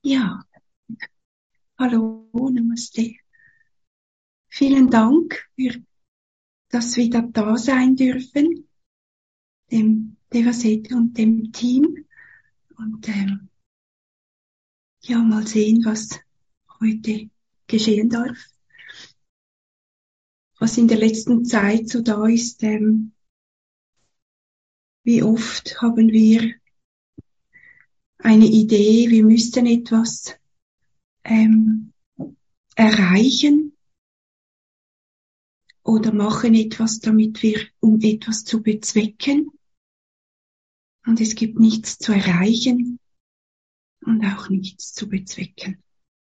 Ja, hallo, Namaste. Vielen Dank für das wieder da sein dürfen, dem Devasete und dem Team. Und ja, mal sehen, was heute geschehen darf. Was in der letzten Zeit so da ist, wie oft haben wir eine Idee, wir müssten etwas erreichen oder machen etwas, um etwas zu bezwecken. Und es gibt nichts zu erreichen und auch nichts zu bezwecken.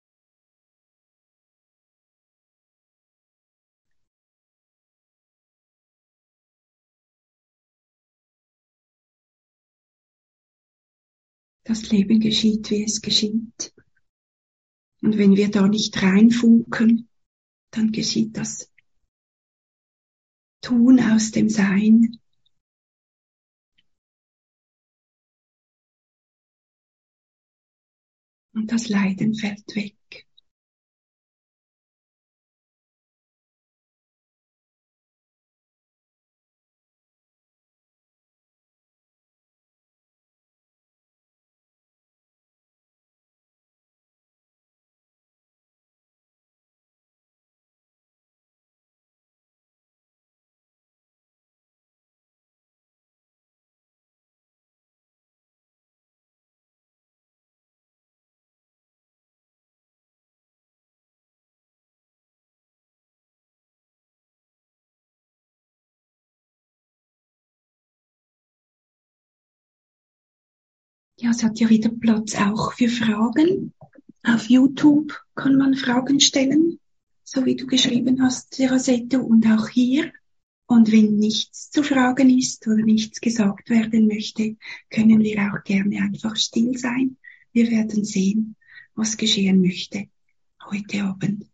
Das Leben geschieht, wie es geschieht. Und wenn wir da nicht reinfunken, dann geschieht das Tun aus dem Sein. Und das Leiden fällt weg. Ja, es hat ja wieder Platz auch für Fragen. Auf YouTube kann man Fragen stellen, so wie du geschrieben hast, Rosette, und auch hier. Und wenn nichts zu fragen ist oder nichts gesagt werden möchte, können wir auch gerne einfach still sein. Wir werden sehen, was geschehen möchte heute Abend.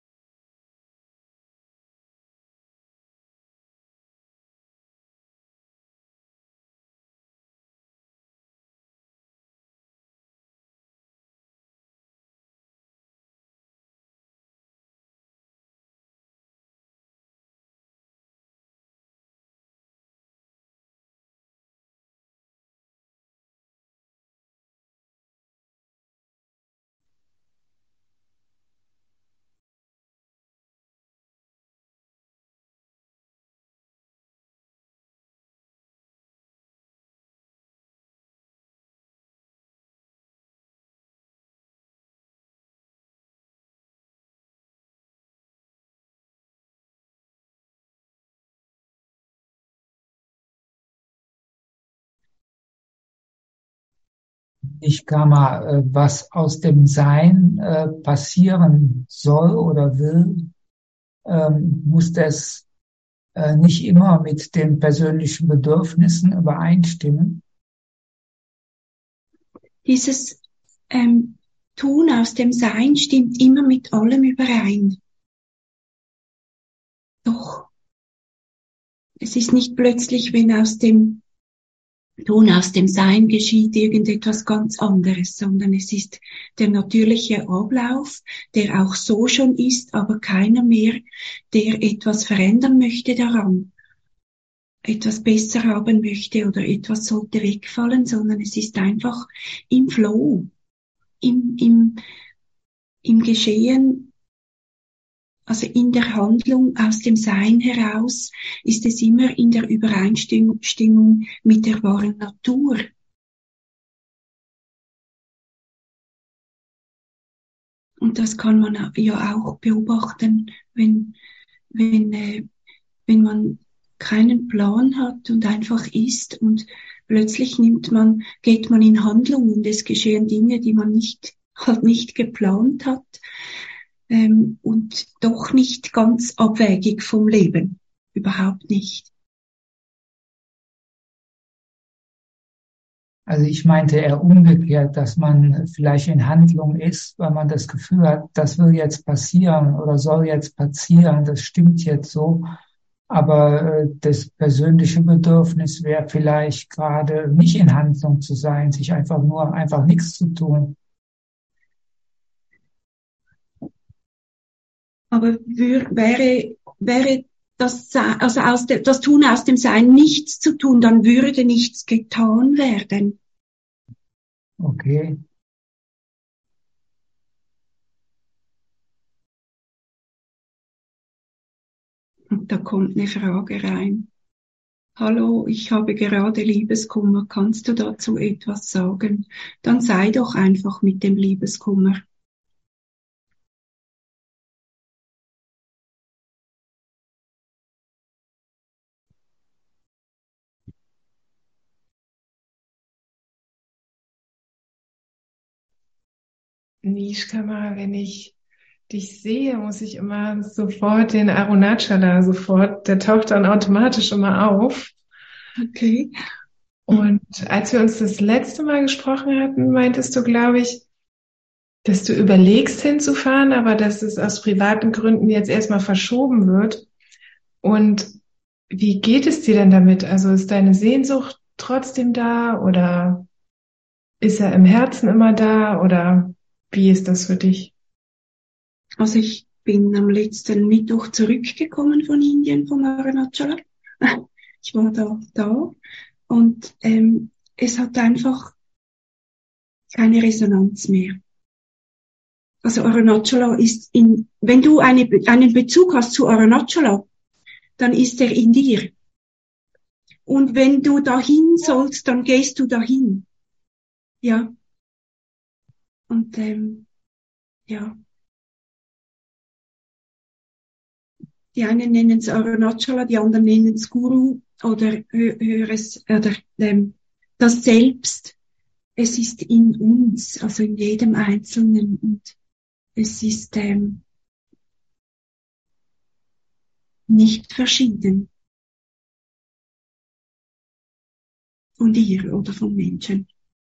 Nicht Karma, was aus dem Sein passieren soll oder will, muss das nicht immer mit den persönlichen Bedürfnissen übereinstimmen. Dieses Tun aus dem Sein stimmt immer mit allem überein. Doch es ist nicht plötzlich, wenn aus dem Tun aus dem Sein geschieht irgendetwas ganz anderes, sondern es ist der natürliche Ablauf, der auch so schon ist, aber keiner mehr, der etwas verändern möchte daran, etwas besser haben möchte oder etwas sollte wegfallen, sondern es ist einfach im Flow, im Geschehen, also in der Handlung aus dem Sein heraus, ist es immer in der Übereinstimmung mit der wahren Natur. Und das kann man ja auch beobachten, wenn man keinen Plan hat und einfach ist und plötzlich geht man in Handlung und es geschehen Dinge, die man halt nicht geplant hat, und doch nicht ganz abwegig vom Leben. Überhaupt nicht. Also ich meinte eher umgekehrt, dass man vielleicht in Handlung ist, weil man das Gefühl hat, das will jetzt passieren oder soll jetzt passieren, das stimmt jetzt so. Aber das persönliche Bedürfnis wäre vielleicht gerade nicht in Handlung zu sein, sich einfach nichts zu tun. Aber wäre das Tun aus dem Sein nichts zu tun, dann würde nichts getan werden. Okay. Und da kommt eine Frage rein. Hallo, ich habe gerade Liebeskummer. Kannst du dazu etwas sagen? Dann sei doch einfach mit dem Liebeskummer. Nishkama, wenn ich dich sehe, muss ich immer sofort den Arunachala der taucht dann automatisch immer auf. Okay. Und als wir uns das letzte Mal gesprochen hatten, meintest du, glaube ich, dass du überlegst hinzufahren, aber dass es aus privaten Gründen jetzt erstmal verschoben wird. Und wie geht es dir denn damit? Also ist deine Sehnsucht trotzdem da oder ist er im Herzen immer da oder wie ist das für dich? Also ich bin am letzten Mittwoch zurückgekommen von Indien, vom Arunachala. Ich war da und es hat einfach keine Resonanz mehr. Also Arunachala ist wenn du einen Bezug hast zu Arunachala, dann ist er in dir. Und wenn du dahin sollst, dann gehst du dahin. Ja. Und ja. Die einen nennen es Arunachala, die anderen nennen es Guru oder höheres oder das Selbst. Es ist in uns, also in jedem Einzelnen, und es ist nicht verschieden von dir oder vom Menschen.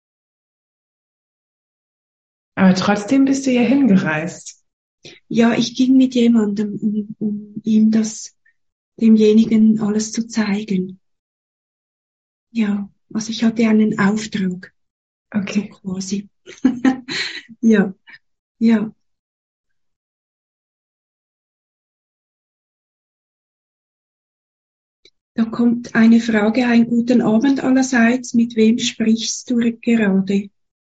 Aber trotzdem bist du ja hingereist. Ja, ich ging mit jemandem, um ihm demjenigen alles zu zeigen. Ja, also ich hatte einen Auftrag. Okay. So quasi. Ja, ja. Da kommt eine Frage ein. Guten Abend allerseits. Mit wem sprichst du gerade?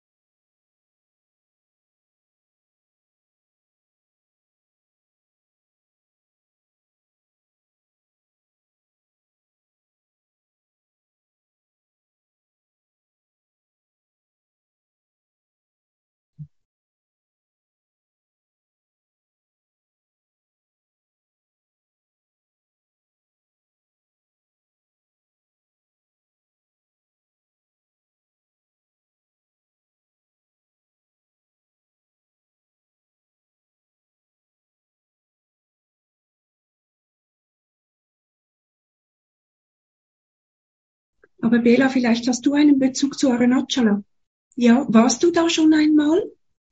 Aber Bela, vielleicht hast du einen Bezug zu Arunachala. Ja, warst du da schon einmal?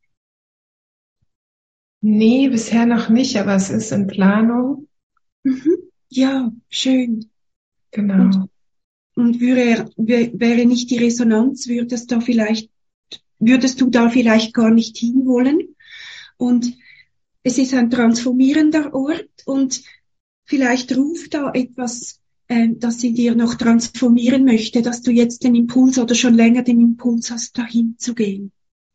Nee, bisher noch nicht, aber es ist in Planung. Mhm. Ja, schön. Genau. Und wäre nicht die Resonanz, würdest du da vielleicht gar nicht hinwollen? Und es ist ein transformierender Ort und vielleicht ruft da etwas, das in dir noch transformieren möchte, dass du jetzt den Impuls oder schon länger den Impuls hast, dahin zu gehen.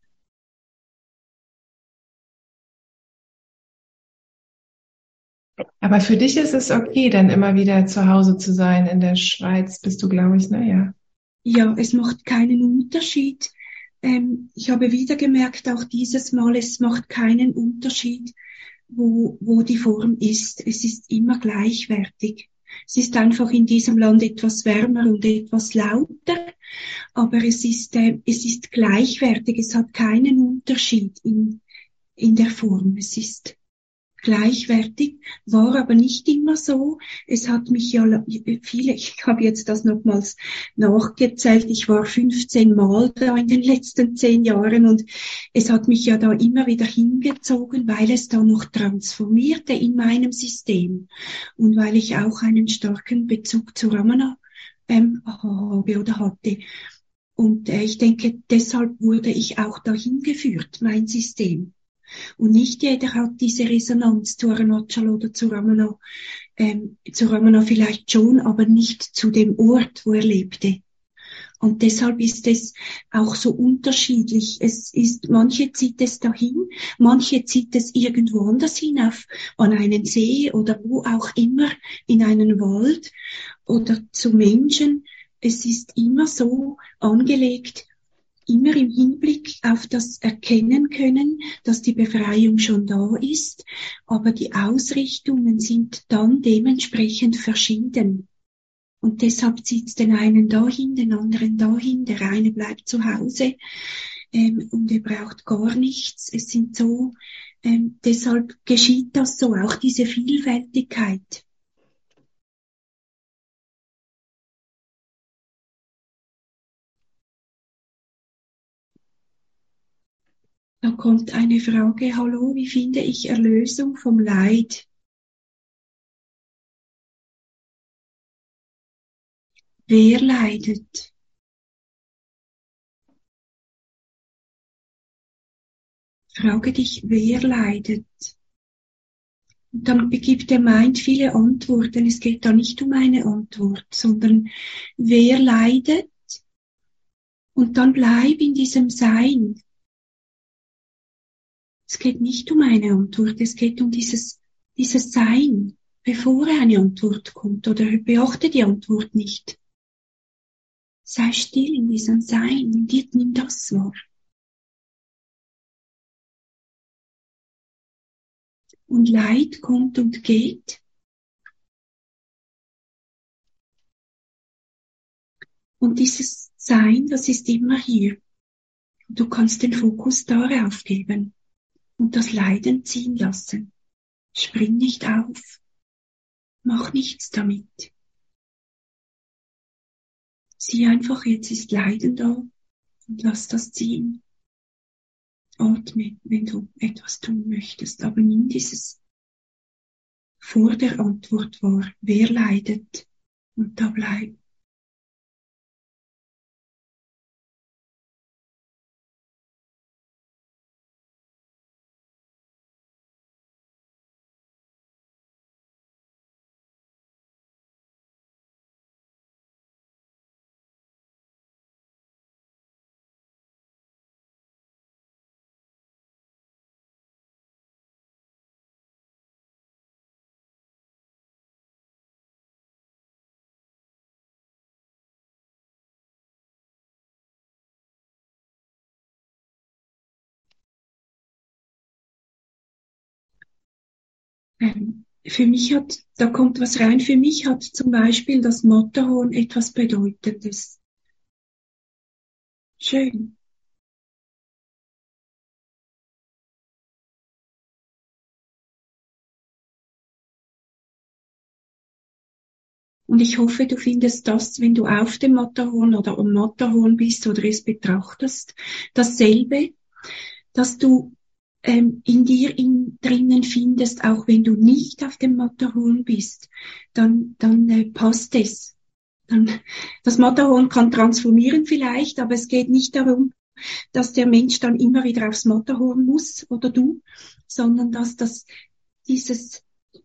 Aber für dich ist es okay, dann immer wieder zu Hause zu sein. In der Schweiz bist du, glaube ich, ne? Ja. Ja, es macht keinen Unterschied. Ich habe wieder gemerkt, auch dieses Mal, es macht keinen Unterschied, wo die Form ist. Es ist immer gleichwertig. Es ist einfach in diesem Land etwas wärmer und etwas lauter, aber es ist gleichwertig. Es hat keinen Unterschied in der Form. Es ist gleichwertig, war aber nicht immer so. Es hat mich ja ich habe jetzt das nochmals nachgezählt, ich war 15 Mal da in den letzten 10 Jahren und es hat mich ja da immer wieder hingezogen, weil es da noch transformierte in meinem System und weil ich auch einen starken Bezug zu Ramana habe oder hatte. Und ich denke, deshalb wurde ich auch dahin geführt, mein System. Und nicht jeder hat diese Resonanz zu Arunachala oder zu Ramana vielleicht schon, aber nicht zu dem Ort, wo er lebte. Und deshalb ist es auch so unterschiedlich. Manche zieht es dahin, manche zieht es irgendwo anders hin, an einen See oder wo auch immer, in einen Wald oder zu Menschen. Es ist immer so angelegt, immer im Hinblick auf das Erkennen können, dass die Befreiung schon da ist, aber die Ausrichtungen sind dann dementsprechend verschieden. Und deshalb zieht es den einen dahin, den anderen dahin, der eine bleibt zu Hause und er braucht gar nichts. Es sind so, deshalb geschieht das so, auch diese Vielfältigkeit. Da kommt eine Frage, hallo, wie finde ich Erlösung vom Leid? Wer leidet? Frage dich, wer leidet? Und dann gibt der Mind viele Antworten. Es geht da nicht um eine Antwort, sondern wer leidet? Und dann bleib in diesem Sein. Es geht nicht um eine Antwort, es geht um dieses Sein, bevor eine Antwort kommt, oder beachte die Antwort nicht. Sei still in diesem Sein, nimm das wahr. Und Leid kommt und geht. Und dieses Sein, das ist immer hier. Du kannst den Fokus darauf geben und das Leiden ziehen lassen. Spring nicht auf. Mach nichts damit. Sieh einfach, jetzt ist Leiden da und lass das ziehen. Atme, wenn du etwas tun möchtest, aber nimm dieses vor der Antwort wahr. Wer leidet? Und da bleib. Für mich da kommt was rein, für mich hat zum Beispiel das Matterhorn etwas Bedeutendes. Schön. Und ich hoffe, du findest das, wenn du auf dem Matterhorn oder am Matterhorn bist oder es betrachtest, dasselbe, dass du in dir drinnen findest, auch wenn du nicht auf dem Matterhorn bist, dann passt es. Das Matterhorn kann transformieren vielleicht, aber es geht nicht darum, dass der Mensch dann immer wieder aufs Matterhorn muss oder du, sondern dass dieses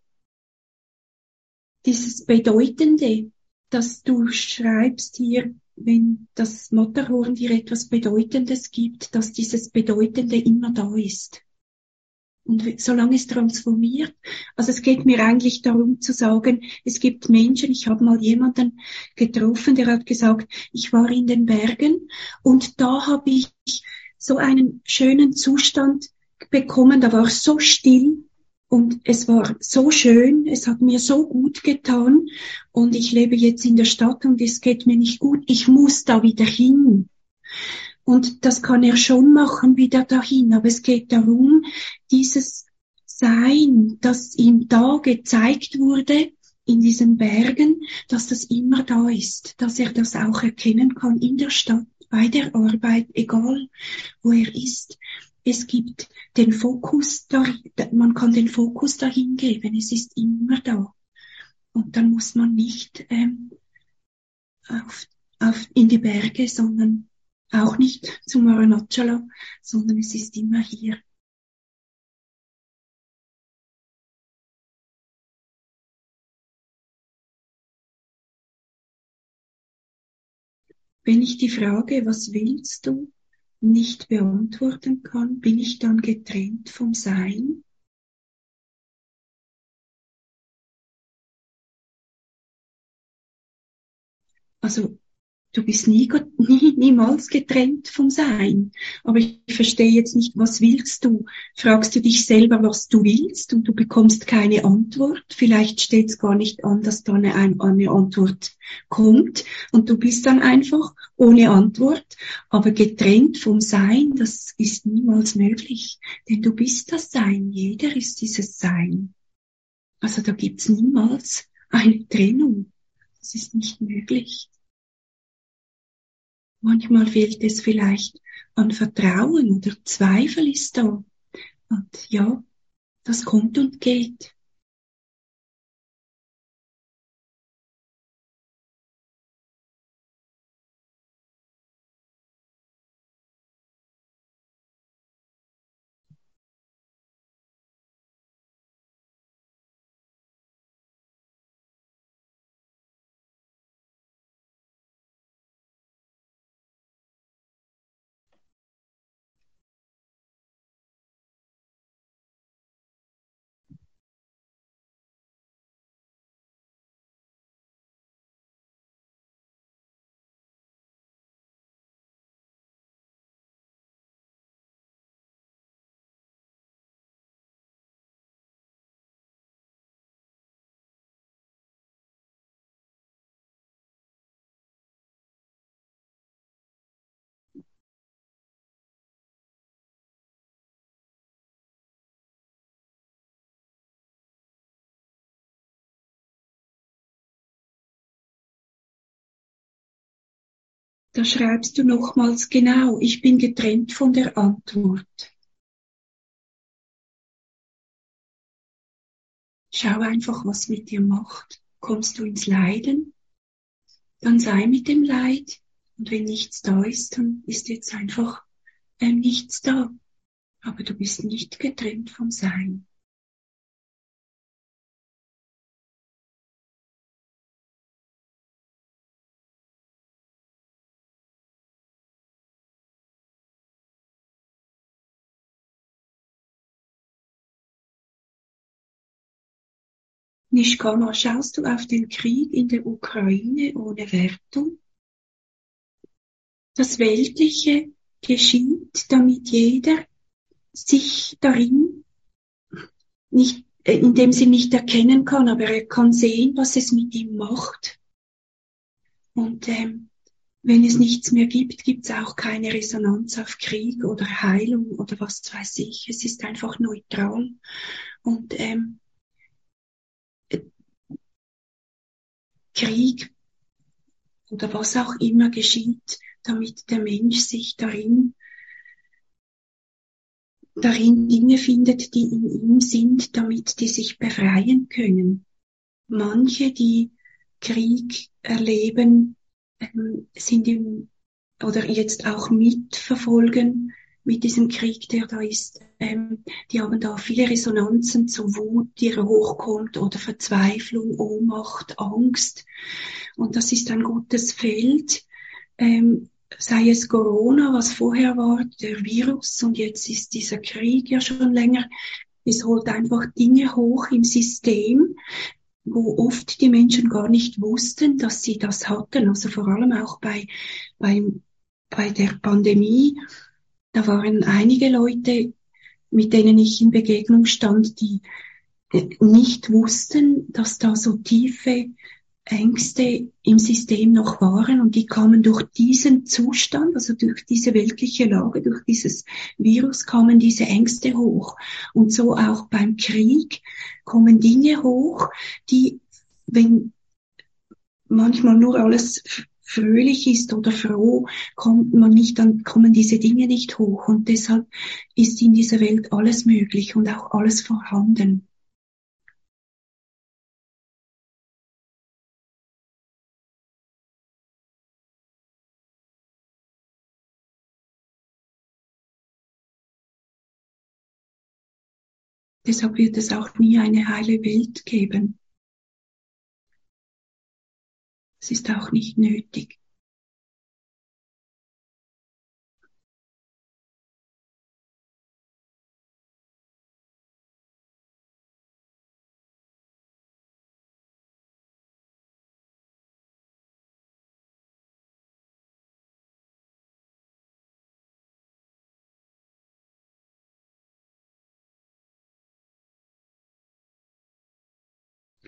Bedeutende, dass du schreibst hier, wenn das Matterhorn dir etwas Bedeutendes gibt, dass dieses Bedeutende immer da ist. Und solange es transformiert, also es geht mir eigentlich darum zu sagen, es gibt Menschen, ich habe mal jemanden getroffen, der hat gesagt, ich war in den Bergen und da habe ich so einen schönen Zustand bekommen, da war es so still und es war so schön, es hat mir so gut getan und ich lebe jetzt in der Stadt und es geht mir nicht gut, ich muss da wieder hin. Und das kann er schon machen, wieder dahin. Aber es geht darum, dieses Sein, das ihm da gezeigt wurde, in diesen Bergen, dass das immer da ist, dass er das auch erkennen kann in der Stadt, bei der Arbeit, egal wo er ist. Es gibt den Fokus, man kann den Fokus dahin geben, es ist immer da. Und dann muss man nicht in die Berge, sondern auch nicht zum Arunachala, sondern es ist immer hier. wenn ich die Frage, was willst du, nicht beantworten kann, bin ich dann getrennt vom Sein? Also du bist niemals getrennt vom Sein. Aber ich verstehe jetzt nicht, was willst du? Fragst du dich selber, was du willst und du bekommst keine Antwort? Vielleicht steht es gar nicht an, dass da eine Antwort kommt und du bist dann einfach ohne Antwort. Aber getrennt vom Sein, das ist niemals möglich. Denn du bist das Sein. Jeder ist dieses Sein. Also da gibt's niemals eine Trennung. Das ist nicht möglich. Manchmal fehlt es vielleicht an Vertrauen oder Zweifel ist da. Und ja, das kommt und geht. Da schreibst du nochmals genau, ich bin getrennt von der Antwort. Schau einfach, was mit dir macht. Kommst du ins Leiden? Dann sei mit dem Leid. Und wenn nichts da ist, dann ist jetzt einfach nichts da. Aber du bist nicht getrennt vom Sein. Nishkama, schaust du auf den Krieg in der Ukraine ohne Wertung? Das Weltliche geschieht, damit jeder sich darin nicht, in dem Sinn nicht erkennen kann, aber er kann sehen, was es mit ihm macht. Und wenn es nichts mehr gibt, gibt es auch keine Resonanz auf Krieg oder Heilung oder was weiß ich. Es ist einfach neutral. Und Krieg oder was auch immer geschieht, damit der Mensch sich darin Dinge findet, die in ihm sind, damit die sich befreien können. Manche, die Krieg erleben, sind oder jetzt auch mitverfolgen mit diesem Krieg, der da ist. Die haben da viele Resonanzen zu Wut, die hochkommt, oder Verzweiflung, Ohnmacht, Angst. Und das ist ein gutes Feld, sei es Corona, was vorher war, der Virus, und jetzt ist dieser Krieg ja schon länger. Es holt einfach Dinge hoch im System, wo oft die Menschen gar nicht wussten, dass sie das hatten. Also vor allem auch bei der Pandemie. Da waren einige Leute, mit denen ich in Begegnung stand, die nicht wussten, dass da so tiefe Ängste im System noch waren, und die kamen durch diesen Zustand, also durch diese weltliche Lage, durch dieses Virus kamen diese Ängste hoch. Und so auch beim Krieg kommen Dinge hoch, die, wenn manchmal nur alles fröhlich ist oder froh, kommt man nicht, dann kommen diese Dinge nicht hoch. Und deshalb ist in dieser Welt alles möglich und auch alles vorhanden. Deshalb wird es auch nie eine heile Welt geben. Es ist auch nicht nötig.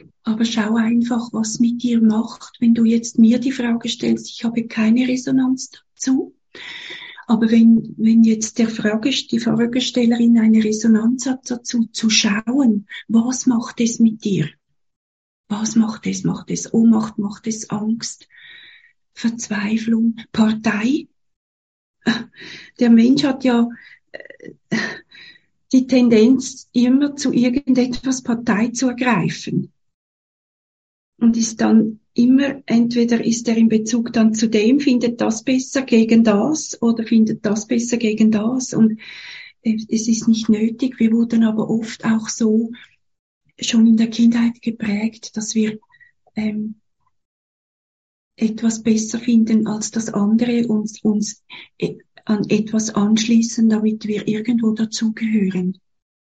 Aber schau einfach, was mit dir macht, wenn du jetzt mir die Frage stellst, ich habe keine Resonanz dazu. Aber wenn jetzt die Fragestellerin eine Resonanz hat dazu, zu schauen, was macht es mit dir? Was macht es? Macht es Ohnmacht? Macht es Angst? Verzweiflung? Partei? Der Mensch hat ja die Tendenz, immer zu irgendetwas Partei zu ergreifen. Und ist dann immer, entweder ist er in Bezug dann zu dem, findet das besser gegen das oder findet das besser gegen das. Und es ist nicht nötig. Wir wurden aber oft auch so schon in der Kindheit geprägt, dass wir etwas besser finden als das andere, uns an etwas anschließen, damit wir irgendwo dazugehören.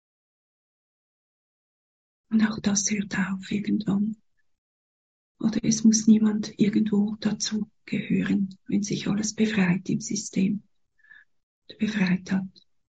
Und auch das hört auf irgendwann. Oder es muss niemand irgendwo dazugehören, wenn sich alles befreit im System, befreit hat.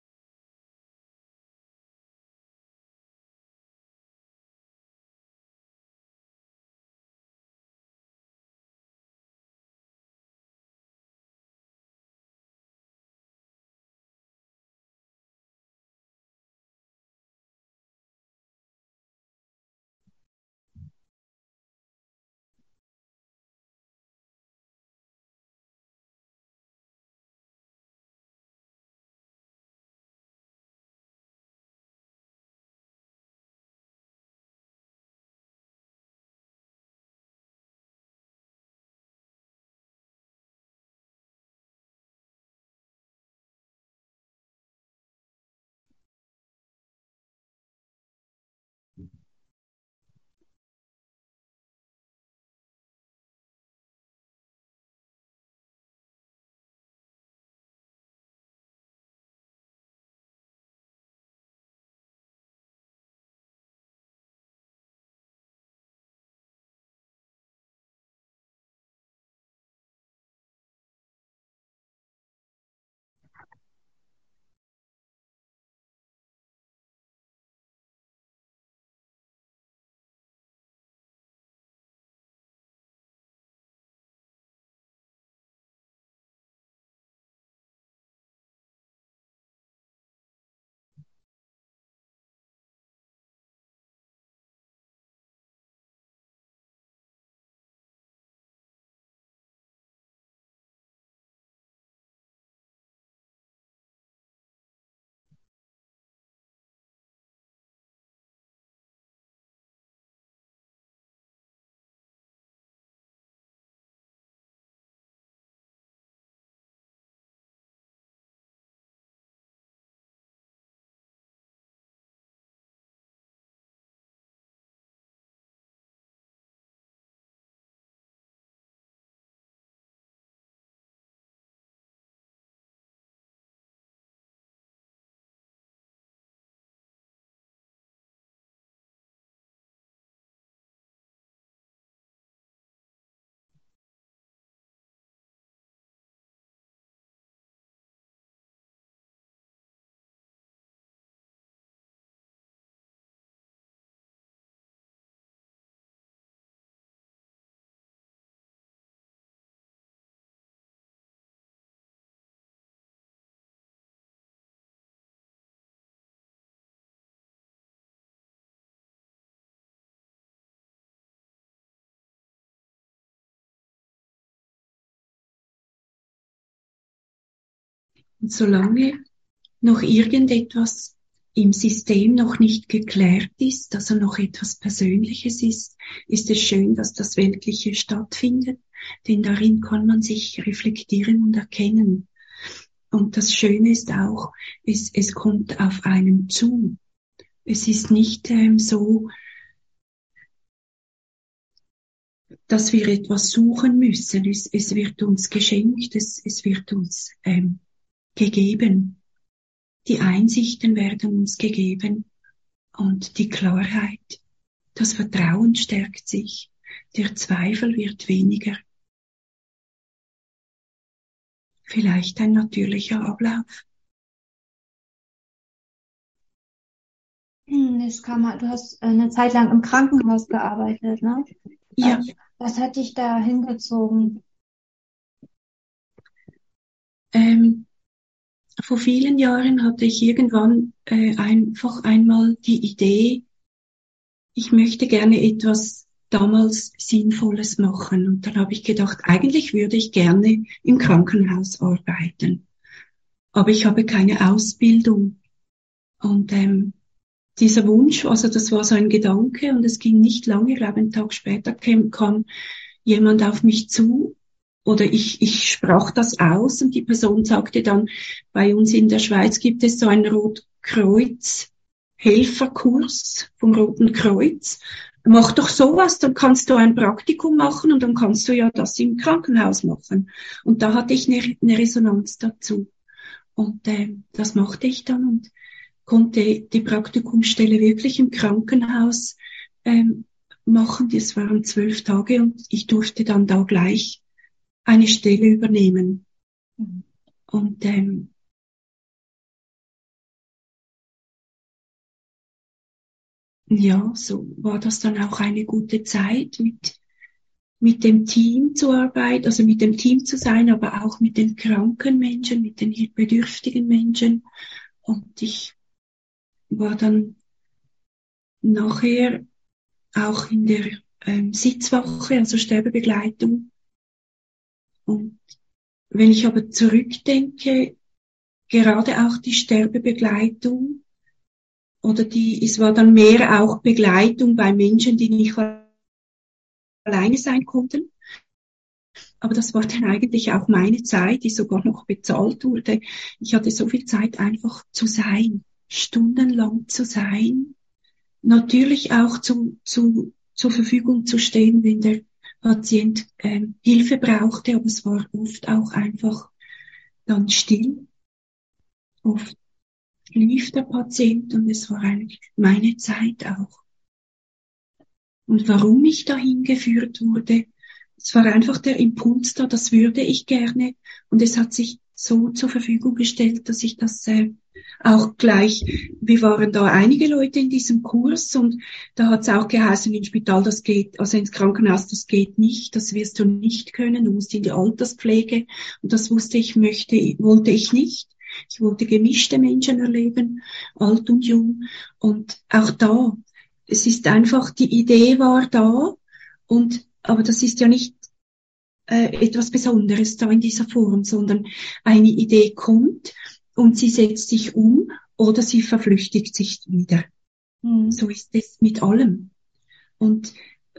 Und solange noch irgendetwas im System noch nicht geklärt ist, also noch etwas Persönliches ist, ist es schön, dass das Weltliche stattfindet, denn darin kann man sich reflektieren und erkennen. Und das Schöne ist auch, es kommt auf einen zu. Es ist nicht so, dass wir etwas suchen müssen. Es wird uns geschenkt, es wird uns gegeben. Die Einsichten werden uns gegeben und die Klarheit. Das Vertrauen stärkt sich. Der Zweifel wird weniger. Vielleicht ein natürlicher Ablauf. Das kann man, du hast eine Zeit lang im Krankenhaus gearbeitet, ne? Ja, Was hat dich da hingezogen? vor vielen Jahren hatte ich irgendwann einfach einmal die Idee, ich möchte gerne etwas damals Sinnvolles machen. Und dann habe ich gedacht, eigentlich würde ich gerne im Krankenhaus arbeiten. Aber ich habe keine Ausbildung. Und dieser Wunsch, also das war so ein Gedanke und es ging nicht lange, ich glaube einen Tag später kam jemand auf mich zu oder ich sprach das aus und die Person sagte dann, bei uns in der Schweiz gibt es so einen Rotkreuz-Helferkurs vom Roten Kreuz. Mach doch sowas, dann kannst du ein Praktikum machen und dann kannst du ja das im Krankenhaus machen. Und da hatte ich eine Resonanz dazu. Und das machte ich dann und konnte die Praktikumsstelle wirklich im Krankenhaus machen. Das waren 12 Tage und ich durfte dann da gleich eine Stelle übernehmen. Und ja, so war das dann auch eine gute Zeit mit dem Team zu arbeiten, also mit dem Team zu sein, aber auch mit den kranken Menschen, mit den bedürftigen Menschen. Und ich war dann nachher auch in der Sitzwache, also Sterbebegleitung. Und wenn ich aber zurückdenke, gerade auch die Sterbebegleitung oder es war dann mehr auch Begleitung bei Menschen, die nicht alleine sein konnten. Aber das war dann eigentlich auch meine Zeit, die sogar noch bezahlt wurde. Ich hatte so viel Zeit einfach zu sein, stundenlang zu sein. Natürlich auch zur Verfügung zu stehen, wenn der Patient Hilfe brauchte, aber es war oft auch einfach dann still. Oft lief der Patient und es war eigentlich meine Zeit auch. Und warum ich dahin geführt wurde, es war einfach der Impuls da, das würde ich gerne und es hat sich so zur Verfügung gestellt, dass ich das auch gleich, wir waren da einige Leute in diesem Kurs und da hat es auch geheißen, im Spital, das geht, also ins Krankenhaus, das geht nicht, das wirst du nicht können, du musst in die Alterspflege und das wollte ich nicht. Ich wollte gemischte Menschen erleben, alt und jung und auch da, es ist einfach, die Idee war da aber das ist ja nicht etwas Besonderes da in dieser Form, sondern eine Idee kommt und sie setzt sich um oder sie verflüchtigt sich wieder. So ist es mit allem. Und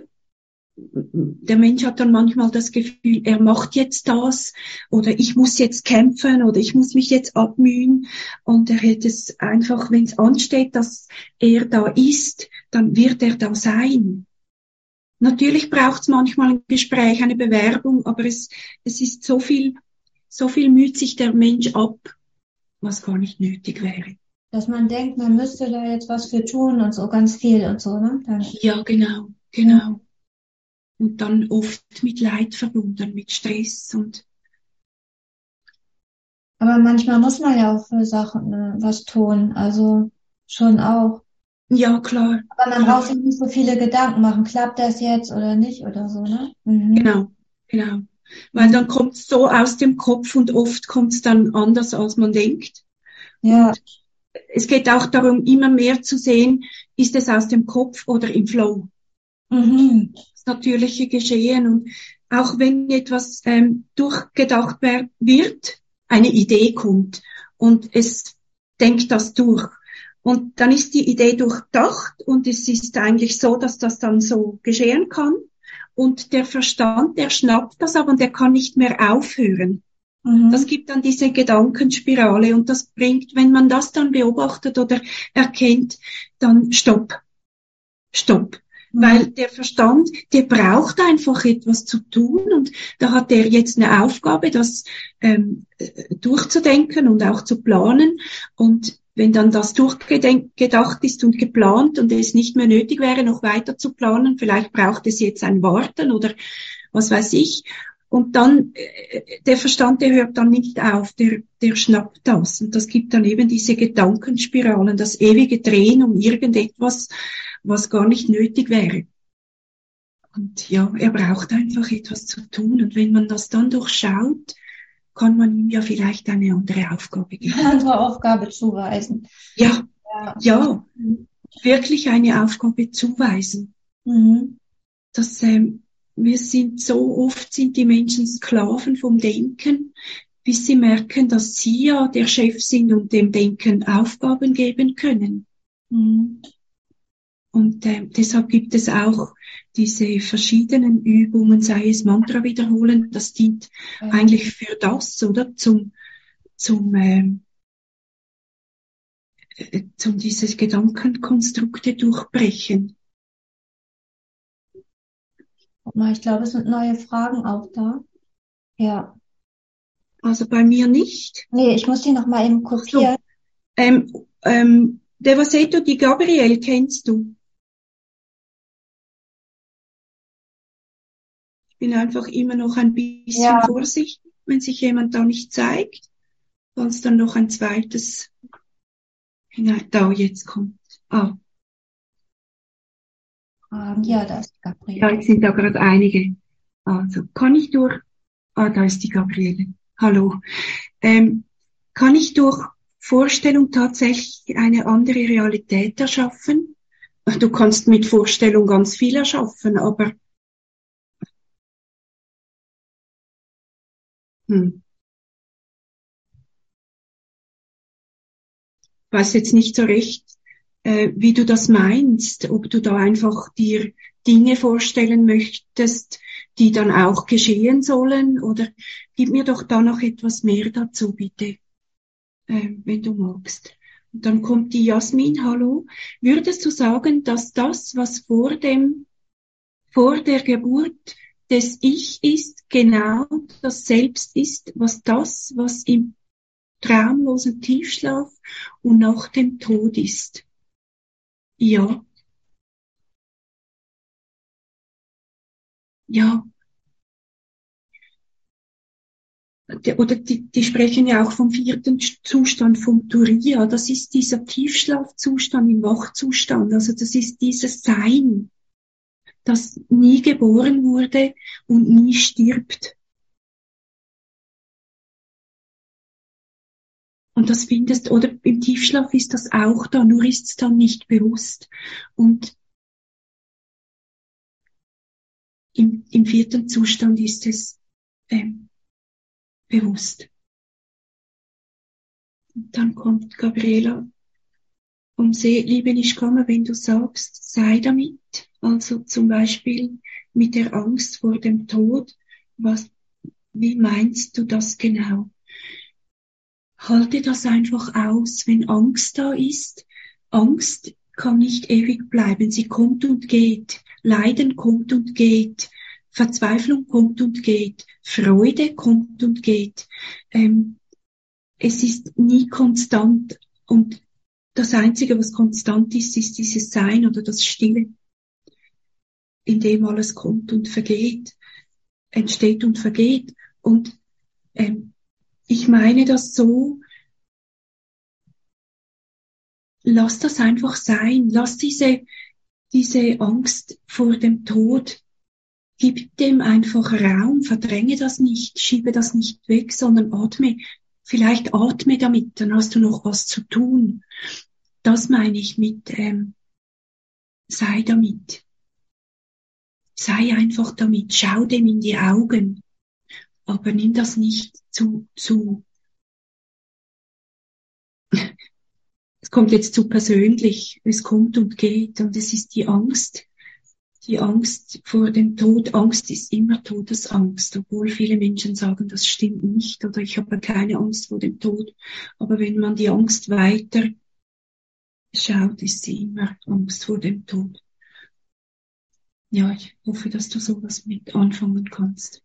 der Mensch hat dann manchmal das Gefühl, er macht jetzt das oder ich muss jetzt kämpfen oder ich muss mich jetzt abmühen und er hätte es einfach, wenn es ansteht, dass er da ist, dann wird er da sein. Natürlich braucht es manchmal ein Gespräch, eine Bewerbung, aber es ist so viel müht sich der Mensch ab, was gar nicht nötig wäre. Dass man denkt, man müsste da jetzt was für tun und so ganz viel und so, ne? Dann. Ja, genau. Und dann oft mit Leid verbunden, mit Stress und. Aber manchmal muss man ja auch für Sachen was tun, also schon auch. Ja, klar. Aber man braucht sich nicht so viele Gedanken machen, klappt das jetzt oder nicht oder so, ne? Genau. Weil dann kommt es so aus dem Kopf und oft kommt es dann anders, als man denkt. Ja. Und es geht auch darum, immer mehr zu sehen, ist es aus dem Kopf oder im Flow. Das natürliche Geschehen. Und auch wenn etwas durchgedacht wird, eine Idee kommt und es denkt das durch. Und dann ist die Idee durchdacht und es ist eigentlich so, dass das dann so geschehen kann. Und der Verstand, der schnappt das aber und der kann nicht mehr aufhören. Das gibt dann diese Gedankenspirale und das bringt, wenn man das dann beobachtet oder erkennt, dann Stopp. Weil der Verstand, der braucht einfach etwas zu tun und da hat er jetzt eine Aufgabe, das durchzudenken und auch zu planen und wenn dann das durchgedacht ist und geplant und es nicht mehr nötig wäre, noch weiter zu planen, vielleicht braucht es jetzt ein Warten oder was weiß ich, Und dann, der Verstand, der hört dann nicht auf, der schnappt das. Und das gibt dann eben diese Gedankenspiralen, das ewige Drehen um irgendetwas, was gar nicht nötig wäre. Und ja, er braucht einfach etwas zu tun. Und wenn man das dann durchschaut, kann man ihm ja vielleicht eine andere Aufgabe geben. Eine andere Aufgabe zuweisen. Ja, Ja. ja, wirklich eine Aufgabe zuweisen. Mhm. Das, wir sind so oft sind die Menschen Sklaven vom Denken, bis sie merken, dass sie ja der Chef sind und dem Denken Aufgaben geben können. Mhm. Und deshalb gibt es auch diese verschiedenen Übungen, sei es Mantra wiederholen, das dient eigentlich für das, oder? Zum diese Gedankenkonstrukte durchbrechen. Guck mal, ich glaube, es sind neue Fragen auch da. Ja. Also bei mir nicht. Nee, ich muss die noch mal eben kopieren. So. Devaseto di Gabriel kennst du? Ich bin einfach immer noch ein bisschen Ja. vorsichtig, wenn sich jemand da nicht zeigt, falls dann noch ein zweites hinein, da jetzt kommt. Ah, Ja, da ist ja, Gabriele. jetzt sind da gerade einige. Also, kann ich durch, da ist die Gabriele. Hallo. Kann ich durch Vorstellung tatsächlich eine andere Realität erschaffen? Du kannst mit Vorstellung ganz viel erschaffen, aber weiß jetzt nicht so recht, wie du das meinst, ob du da einfach dir Dinge vorstellen möchtest, die dann auch geschehen sollen, oder gib mir doch da noch etwas mehr dazu, bitte, wenn du magst. Und dann kommt die Jasmin, hallo. Würdest du sagen, dass das, was vor der Geburt des Ich ist, genau das Selbst ist, was im traumlosen Tiefschlaf und nach dem Tod ist? Ja, ja. Die sprechen ja auch vom vierten Zustand, vom Turiya. Das ist dieser Tiefschlafzustand im Wachzustand. Also das ist dieses Sein, das nie geboren wurde und nie stirbt. Und das findest, oder im Tiefschlaf ist das auch da, nur ist es dann nicht bewusst. Und im vierten Zustand ist es bewusst. Und dann kommt Gabriela und liebe Nishkama, wenn du sagst, sei damit, also zum Beispiel mit der Angst vor dem Tod, wie meinst du das genau? Halte das einfach aus, wenn Angst da ist. Angst kann nicht ewig bleiben, sie kommt und geht. Leiden kommt und geht. Verzweiflung kommt und geht. Freude kommt und geht. Es ist nie konstant, und das Einzige, was konstant ist, ist dieses Sein oder das Stille, in dem alles kommt und vergeht, entsteht und vergeht. Und ich meine das so, lass das einfach sein, lass diese Angst vor dem Tod, gib dem einfach Raum, verdränge das nicht, schiebe das nicht weg, sondern vielleicht atme damit, dann hast du noch was zu tun. Das meine ich mit, sei damit. Sei einfach damit, schau dem in die Augen, aber nimm das nicht es kommt jetzt zu persönlich, es kommt und geht, und es ist die Angst vor dem Tod. Angst ist immer Todesangst, obwohl viele Menschen sagen, das stimmt nicht, oder ich habe keine Angst vor dem Tod. Aber wenn man die Angst weiter schaut, ist sie immer Angst vor dem Tod. Ja, ich hoffe, dass du sowas mit anfangen kannst.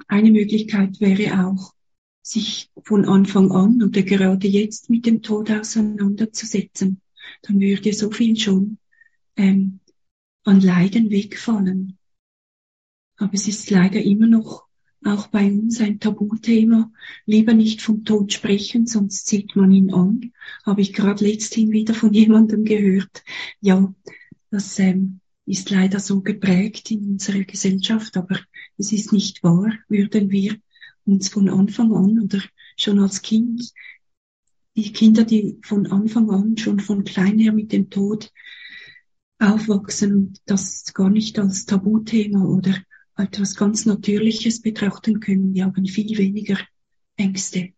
eine Möglichkeit wäre auch, sich von Anfang an oder gerade jetzt mit dem Tod auseinanderzusetzen. Dann würde so viel schon an Leiden wegfallen. Aber es ist leider immer noch auch bei uns ein Tabuthema. Lieber nicht vom Tod sprechen, sonst sieht man ihn an. Habe ich gerade letzthin wieder von jemandem gehört. Ja, das ist leider so geprägt in unserer Gesellschaft, aber es ist nicht wahr. Würden wir uns von Anfang an oder schon als Kind, die Kinder, die von Anfang an schon von klein her mit dem Tod aufwachsen und das gar nicht als Tabuthema oder etwas ganz Natürliches betrachten können, die haben viel weniger Ängste.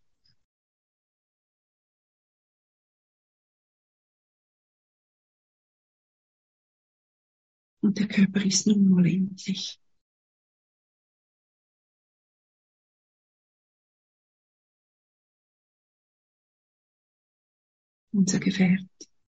Und der Körper ist nun mal endlich. Unser Gefährt.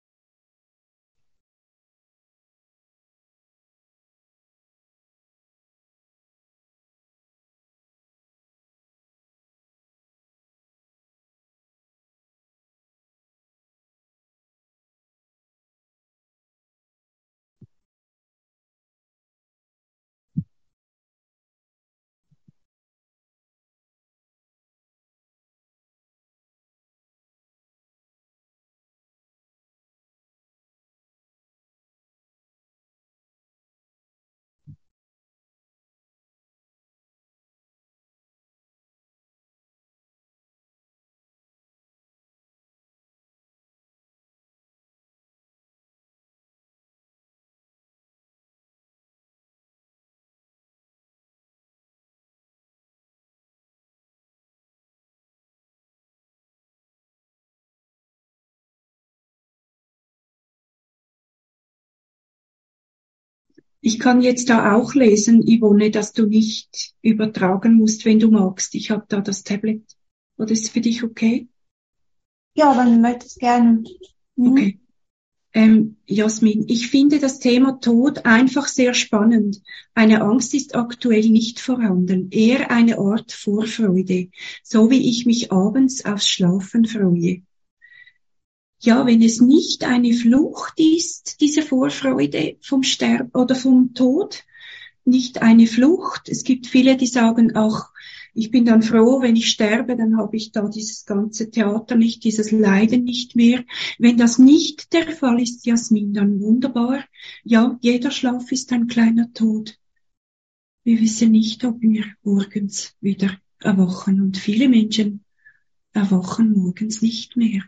Ich kann jetzt da auch lesen, Yvonne, dass du nicht übertragen musst, wenn du magst. Ich habe da das Tablet. Oder ist es für dich okay? Ja, wenn du möchtest, gerne. Okay. Jasmin, ich finde das Thema Tod einfach sehr spannend. Eine Angst ist aktuell nicht vorhanden, eher eine Art Vorfreude, so wie ich mich abends aufs Schlafen freue. Ja, wenn es nicht eine Flucht ist, diese Vorfreude vom Sterben oder vom Tod, nicht eine Flucht. Es gibt viele, die sagen auch, ich bin dann froh, wenn ich sterbe, dann habe ich da dieses ganze Theater nicht, dieses Leiden nicht mehr. Wenn das nicht der Fall ist, Jasmin, dann wunderbar. Ja, jeder Schlaf ist ein kleiner Tod. Wir wissen nicht, ob wir morgens wieder erwachen und viele Menschen erwachen morgens nicht mehr.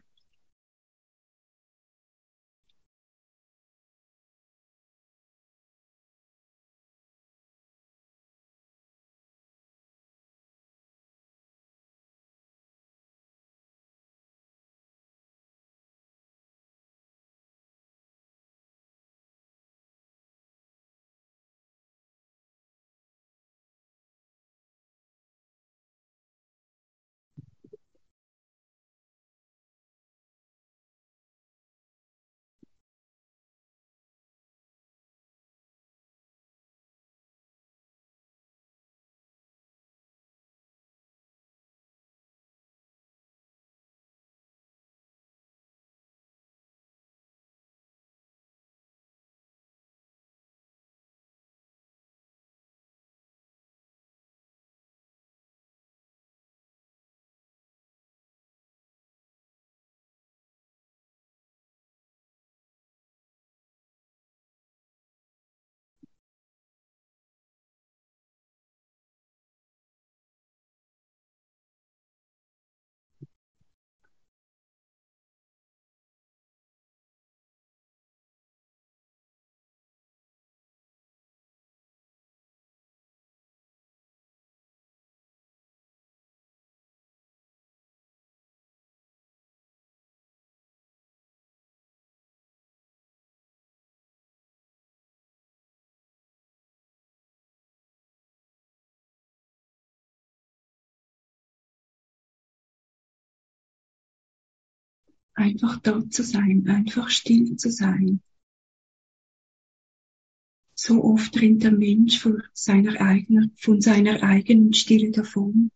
Einfach da zu sein, einfach still zu sein. So oft rennt der Mensch von seiner eigenen Stille davon.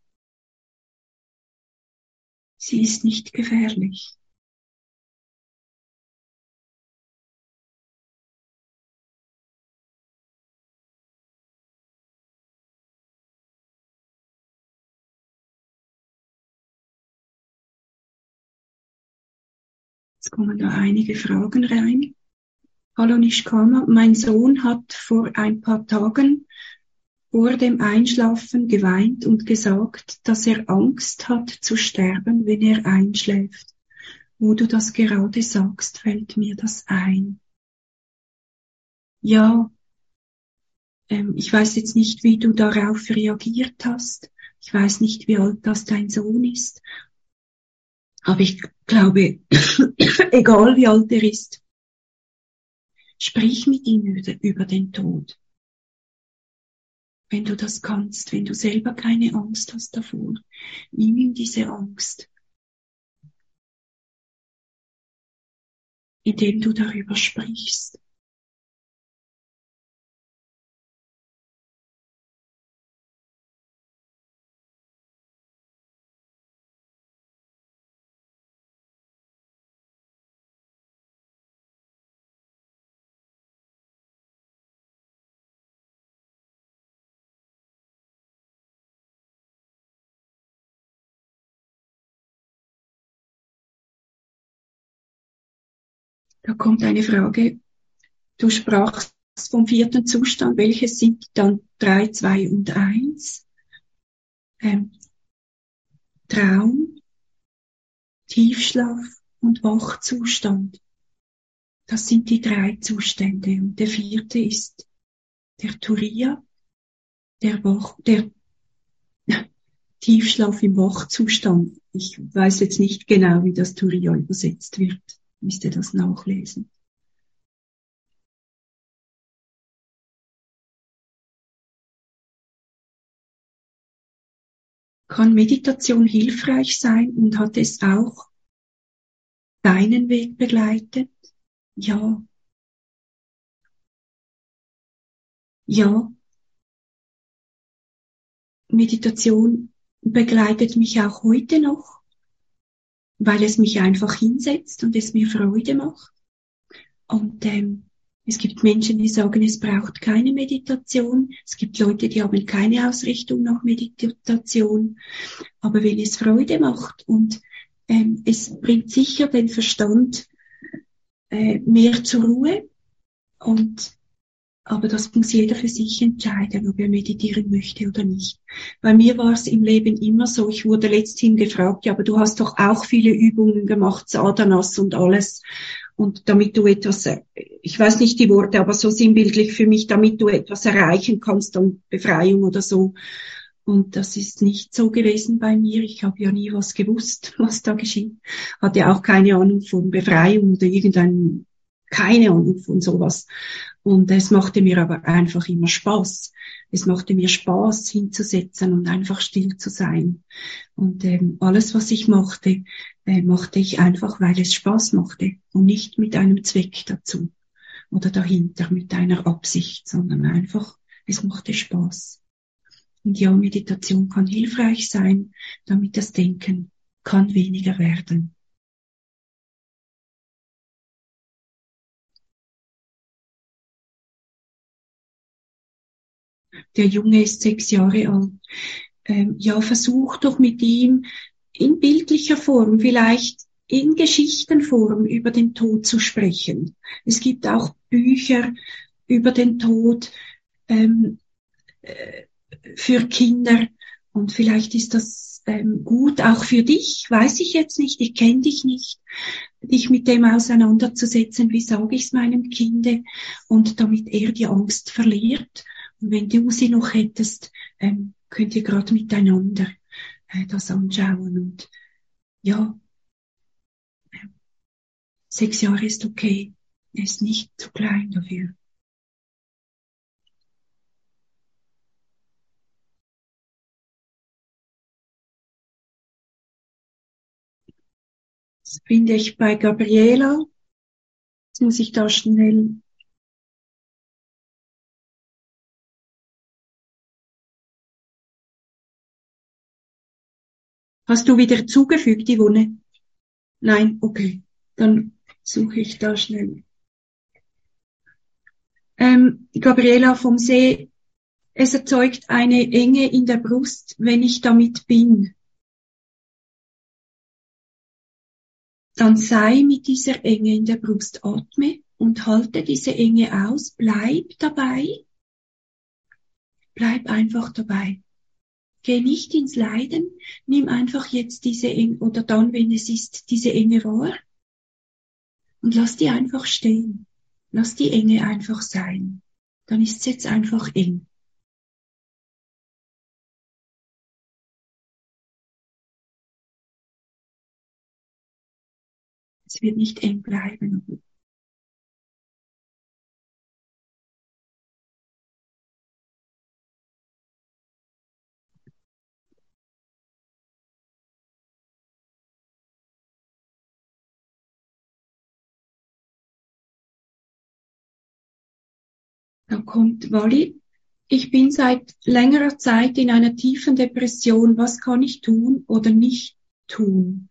Sie ist nicht gefährlich. Jetzt kommen da einige Fragen rein. Hallo Nishkama, mein Sohn hat vor ein paar Tagen vor dem Einschlafen geweint und gesagt, dass er Angst hat zu sterben, wenn er einschläft. Wo du das gerade sagst, fällt mir das ein. Ja, ich weiß jetzt nicht, wie du darauf reagiert hast. Ich weiß nicht, wie alt das dein Sohn ist. Aber ich glaube, egal wie alt er ist, sprich mit ihm über den Tod. Wenn du das kannst, wenn du selber keine Angst hast davor, nimm ihm diese Angst, indem du darüber sprichst. Da kommt eine Frage. Du sprachst vom vierten Zustand. Welches sind dann 3, 2 und 1? Traum, Tiefschlaf und Wachzustand. Das sind die 3 Zustände. Und der vierte ist der Turiya, der Tiefschlaf im Wachzustand. Ich weiß jetzt nicht genau, wie das Turiya übersetzt wird. Müsst ihr das nachlesen. Kann Meditation hilfreich sein und hat es auch deinen Weg begleitet? Ja. Ja. Meditation begleitet mich auch heute noch, weil es mich einfach hinsetzt und es mir Freude macht. Und es gibt Menschen, die sagen, es braucht keine Meditation. Es gibt Leute, die haben keine Ausrichtung nach Meditation. Aber wenn es Freude macht und es bringt sicher den Verstand mehr zur Ruhe. Aber das muss jeder für sich entscheiden, ob er meditieren möchte oder nicht. Bei mir war es im Leben immer so, ich wurde letzthin gefragt, ja, aber du hast doch auch viele Übungen gemacht, Sadhanas und alles. Und damit du etwas, ich weiß nicht die Worte, aber so sinnbildlich für mich, damit du etwas erreichen kannst an Befreiung oder so. Und das ist nicht so gewesen bei mir. Ich habe ja nie was gewusst, was da geschieht. Hatte auch keine Ahnung von Befreiung oder keine Ahnung von sowas. Und es machte mir aber einfach immer Spaß. Es machte mir Spaß, hinzusetzen und einfach still zu sein. Und alles, was ich machte, machte ich einfach, weil es Spaß machte und nicht mit einem Zweck dazu oder dahinter, mit einer Absicht, sondern einfach, es machte Spaß. Und ja, Meditation kann hilfreich sein, damit das Denken kann weniger werden. Der Junge ist 6 Jahre alt. Ja, versuch doch mit ihm in bildlicher Form, vielleicht in Geschichtenform über den Tod zu sprechen. Es gibt auch Bücher über den Tod für Kinder und vielleicht ist das gut auch für dich, weiß ich jetzt nicht, ich kenne dich nicht, dich mit dem auseinanderzusetzen, wie sage ich es meinem Kinde und damit er die Angst verliert. Und wenn du sie noch hättest, könnt ihr gerade miteinander das anschauen. Und ja, 6 Jahre ist okay. Er ist nicht zu klein dafür. Das finde ich bei Gabriela. Jetzt muss ich da schnell Hast du wieder zugefügt, Yvonne? Nein, okay. Dann suche ich da schnell. Gabriela vom See, es erzeugt eine Enge in der Brust, wenn ich damit bin. Dann sei mit dieser Enge in der Brust, atme und halte diese Enge aus, bleib dabei, bleib einfach dabei. Geh nicht ins Leiden, nimm einfach jetzt diese Enge, oder dann, wenn es ist, diese Enge wahr und lass die einfach stehen. Lass die Enge einfach sein. Dann ist es jetzt einfach eng. Es wird nicht eng bleiben. Da kommt Wally. Ich bin seit längerer Zeit in einer tiefen Depression. Was kann ich tun oder nicht tun?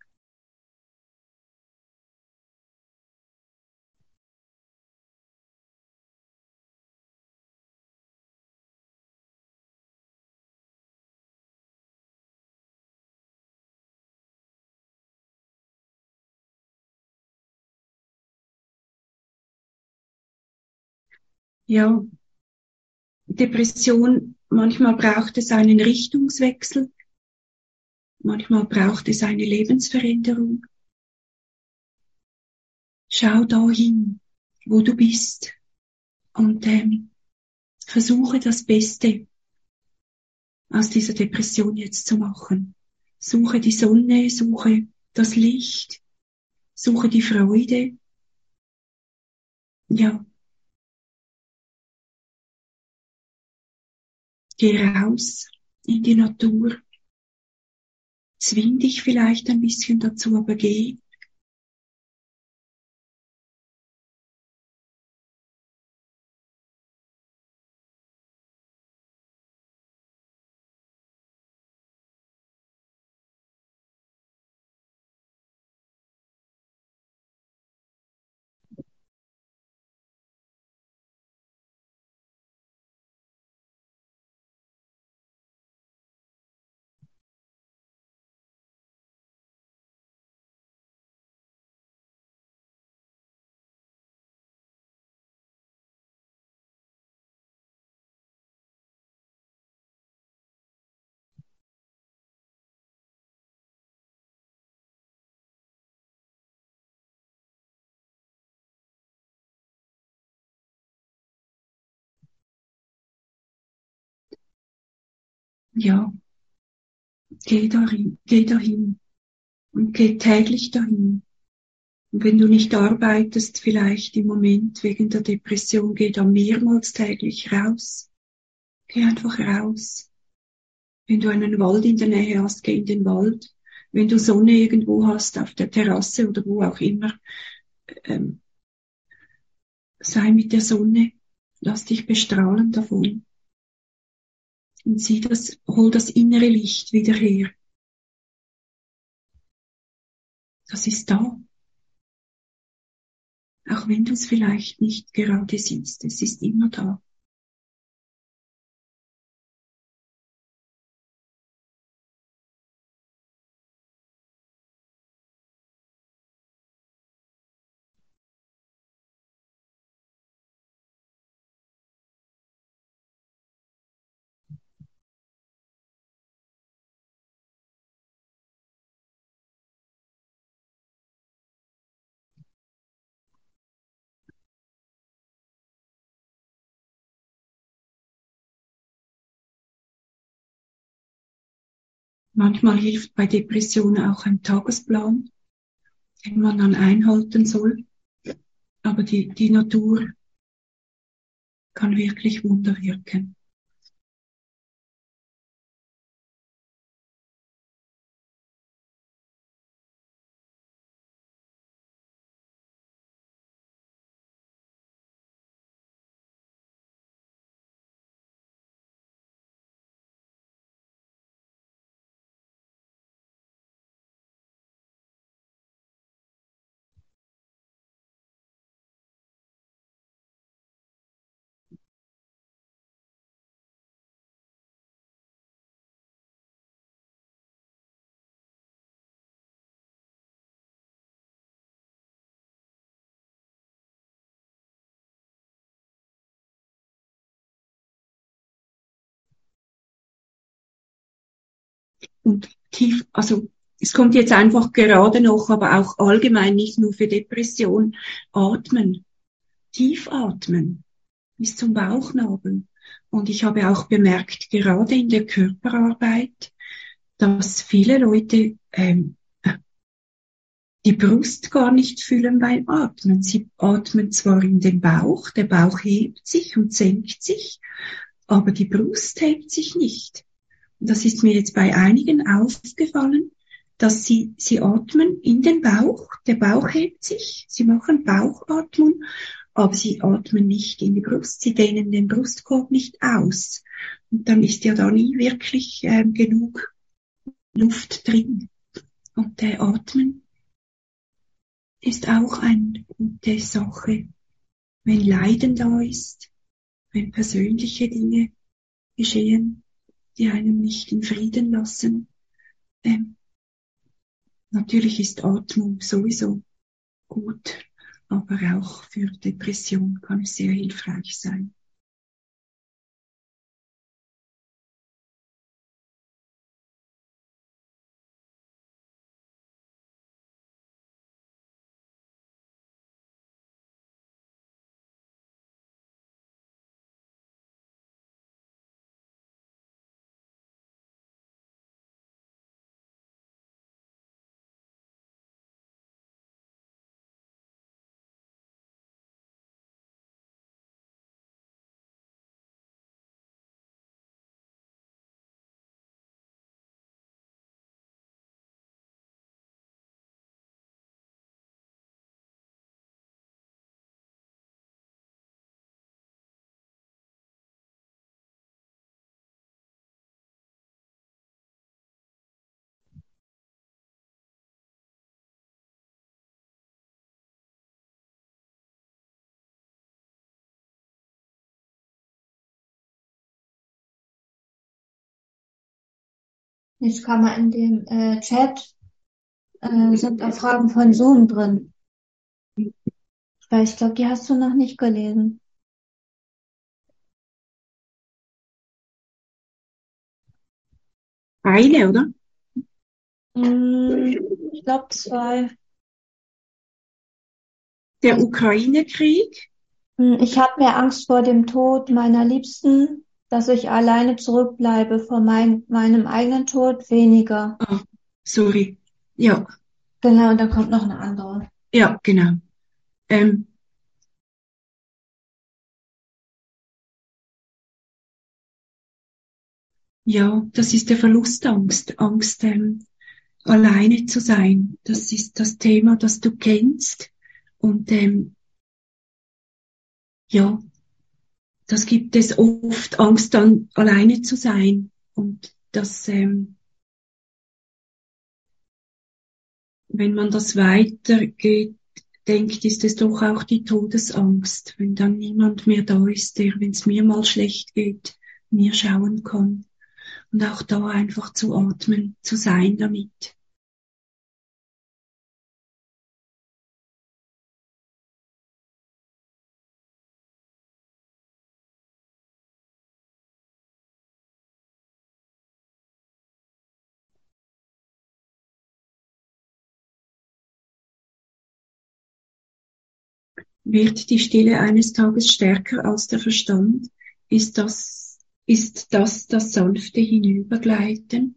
Ja, Depression, manchmal braucht es einen Richtungswechsel, manchmal braucht es eine Lebensveränderung. Schau dahin, wo du bist und versuche das Beste aus dieser Depression jetzt zu machen. Suche die Sonne, suche das Licht, suche die Freude. Ja, geh raus in die Natur. Zwing dich vielleicht ein bisschen dazu, aber geh. Ja, geh dahin und geh täglich dahin. Und wenn du nicht arbeitest, vielleicht im Moment wegen der Depression, geh dann mehrmals täglich raus. Geh einfach raus. Wenn du einen Wald in der Nähe hast, geh in den Wald. Wenn du Sonne irgendwo hast, auf der Terrasse oder wo auch immer, ähm, sei mit der Sonne. Lass dich bestrahlen davon. Und hol das innere Licht wieder her. Das ist da. Auch wenn du es vielleicht nicht gerade siehst, es ist immer da. Manchmal hilft bei Depressionen auch ein Tagesplan, den man dann einhalten soll. Aber die Natur kann wirklich Wunder wirken. und tief, also es kommt jetzt einfach gerade noch, aber auch allgemein, nicht nur für Depression, atmen, tief atmen bis zum Bauchnabel. Und ich habe auch bemerkt, gerade in der Körperarbeit, dass viele Leute die Brust gar nicht fühlen beim Atmen. Sie atmen zwar in den Bauch, der Bauch hebt sich und senkt sich, aber die Brust hebt sich nicht. Und das ist mir jetzt bei einigen aufgefallen, dass sie atmen in den Bauch, der Bauch hebt sich, sie machen Bauchatmung, aber sie atmen nicht in die Brust, sie dehnen den Brustkorb nicht aus. Und dann ist ja da nie wirklich genug Luft drin. Und der Atmen ist auch eine gute Sache, wenn Leiden da ist, wenn persönliche Dinge geschehen, die einem nicht in Frieden lassen. Natürlich ist Atmung sowieso gut, aber auch für Depression kann es sehr hilfreich sein. Jetzt kann man in dem Chat sind auch Fragen von Zoom drin. Weil ich glaube, die hast du noch nicht gelesen. Eine, oder? Ich glaube 2. Der Ukraine-Krieg. Ich habe mehr Angst vor dem Tod meiner Liebsten, dass ich alleine zurückbleibe, vor meinem eigenen Tod weniger. Ah, sorry. Ja, Genau, und dann kommt noch eine andere. ja, genau. Ja, das ist der Verlustangst, Angst, alleine zu sein. Das ist das Thema, das du kennst. Und ja, das gibt es oft, Angst dann alleine zu sein. Und das, wenn man das weitergeht, denkt, ist es doch auch die Todesangst, wenn dann niemand mehr da ist, der, wenn es mir mal schlecht geht, mir schauen kann. Und auch da einfach zu atmen, zu sein damit. Wird die Stille eines Tages stärker als der Verstand? Ist das das sanfte Hinübergleiten?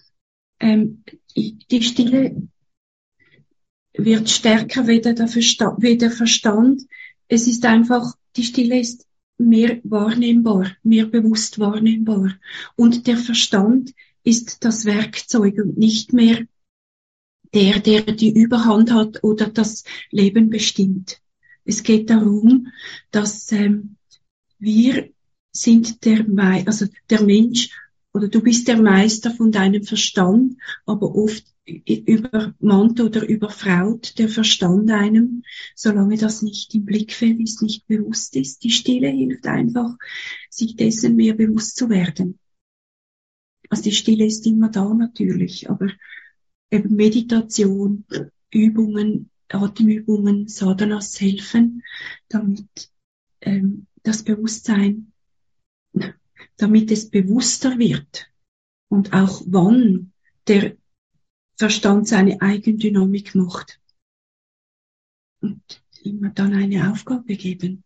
Die Stille wird stärker wie der Verstand. Es ist einfach, die Stille ist mehr wahrnehmbar, mehr bewusst wahrnehmbar. Und der Verstand ist das Werkzeug und nicht mehr der die Überhand hat oder das Leben bestimmt. Es geht darum, dass wir sind der Mensch oder du bist der Meister von deinem Verstand, aber oft übermannt oder überfraut der Verstand einem, solange das nicht im Blickfeld ist, nicht bewusst ist. Die Stille hilft einfach, sich dessen mehr bewusst zu werden. Also die Stille ist immer da natürlich, aber eben Meditation, Übungen, Atemübungen, Sadhanas helfen, damit das Bewusstsein, damit es bewusster wird und auch wann der Verstand seine Eigendynamik macht und immer dann eine Aufgabe geben.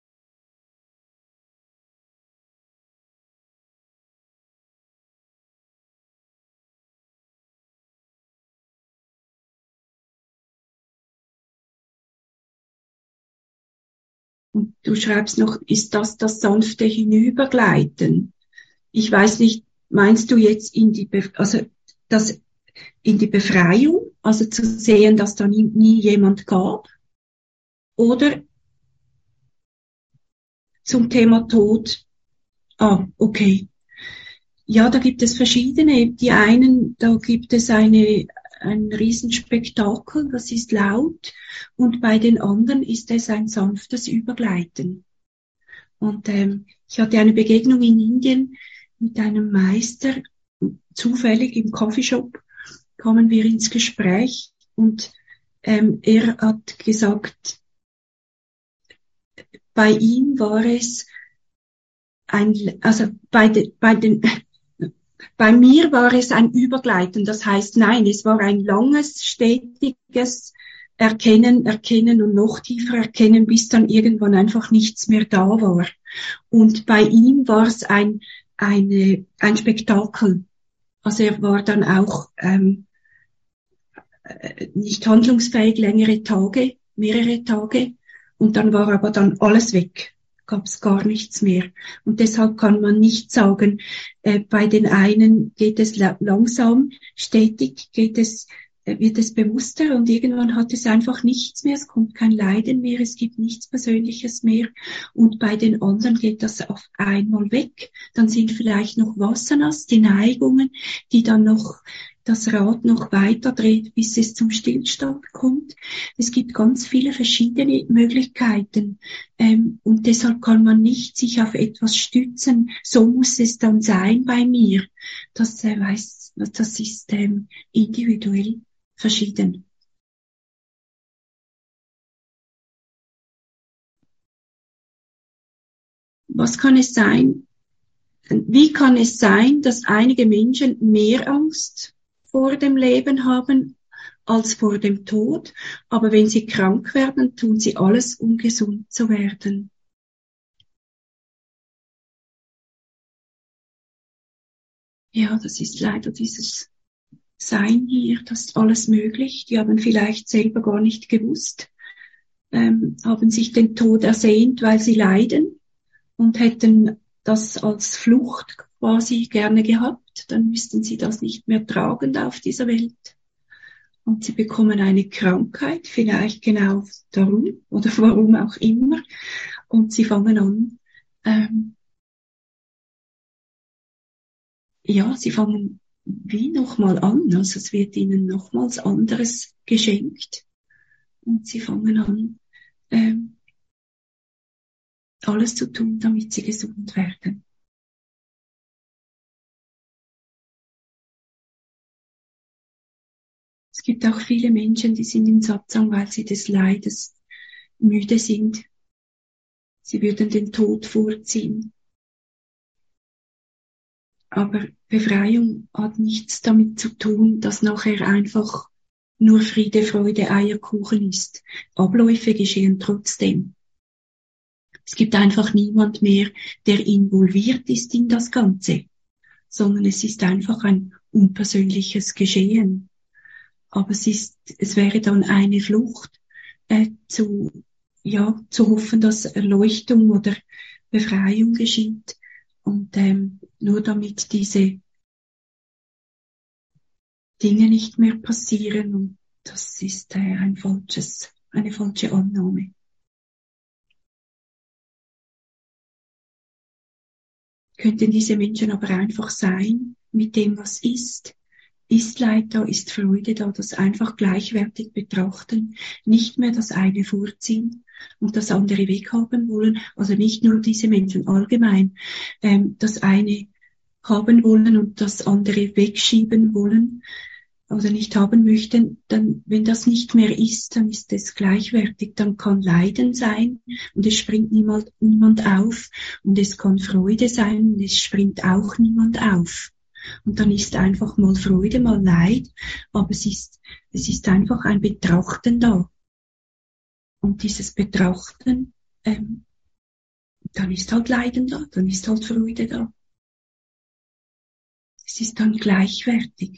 Und du schreibst noch, ist das sanfte Hinübergleiten? Ich weiß nicht, meinst du jetzt in die Befreiung, also zu sehen, dass da nie jemand gab? Oder zum Thema Tod? Ah, okay. Ja, da gibt es verschiedene. Die einen, da gibt es ein Riesenspektakel, das ist laut, und bei den anderen ist es ein sanftes Übergleiten. Und ich hatte eine Begegnung in Indien mit einem Meister, zufällig im Coffeeshop kamen wir ins Gespräch, und er hat gesagt, bei ihm war es bei mir war es ein Übergleiten, das heißt, nein, es war ein langes, stetiges Erkennen und noch tiefer erkennen, bis dann irgendwann einfach nichts mehr da war. Und bei ihm war es ein Spektakel. Also er war dann auch nicht handlungsfähig längere Tage, mehrere Tage, und dann war aber dann alles weg. Gab es gar nichts mehr. Und deshalb kann man nicht sagen, bei den einen geht es langsam, stetig wird es bewusster, und irgendwann hat es einfach nichts mehr, es kommt kein Leiden mehr, es gibt nichts Persönliches mehr, und bei den anderen geht das auf einmal weg. Dann sind vielleicht noch Vasanas, die Neigungen, die dann noch das Rad noch weiter dreht, bis es zum Stillstand kommt. Es gibt ganz viele verschiedene Möglichkeiten, und deshalb kann man nicht sich auf etwas stützen. So muss es dann sein bei mir. Das ist individuell verschieden. Was kann es sein? Wie kann es sein, dass einige Menschen mehr Angst vor dem Leben haben als vor dem Tod, aber wenn sie krank werden, tun sie alles, um gesund zu werden? Ja, das ist leider dieses Sein hier, das ist alles möglich. Die haben vielleicht selber gar nicht gewusst, haben sich den Tod ersehnt, weil sie leiden, und hätten das als Flucht quasi gerne gehabt, dann müssten sie das nicht mehr tragen auf dieser Welt. Und sie bekommen eine Krankheit, vielleicht genau darum oder warum auch immer, und sie fangen an, sie fangen wie nochmal an, also es wird ihnen nochmals anderes geschenkt, und sie fangen an, alles zu tun, damit sie gesund werden. Es gibt auch viele Menschen, die sind im Satsang, weil sie des Leides müde sind. Sie würden den Tod vorziehen. Aber Befreiung hat nichts damit zu tun, dass nachher einfach nur Friede, Freude, Eierkuchen ist. Abläufe geschehen trotzdem. Es gibt einfach niemand mehr, der involviert ist in das Ganze, sondern es ist einfach ein unpersönliches Geschehen. Aber es wäre dann eine Flucht, zu hoffen, dass Erleuchtung oder Befreiung geschieht, und nur damit diese Dinge nicht mehr passieren, und das ist eine falsche Annahme. Könnten diese Menschen aber einfach sein mit dem, was ist? Ist Leid da, ist Freude da, das einfach gleichwertig betrachten, nicht mehr das eine vorziehen und das andere weghaben wollen, also nicht nur diese Menschen allgemein, das eine haben wollen und das andere wegschieben wollen oder nicht haben möchten, dann, wenn das nicht mehr ist, dann ist es gleichwertig, dann kann Leiden sein und es springt niemand auf, und es kann Freude sein und es springt auch niemand auf. Und dann ist einfach mal Freude, mal Leid, aber es ist einfach ein Betrachten da. Und dieses Betrachten, dann ist halt Leiden da, dann ist halt Freude da. Es ist dann gleichwertig.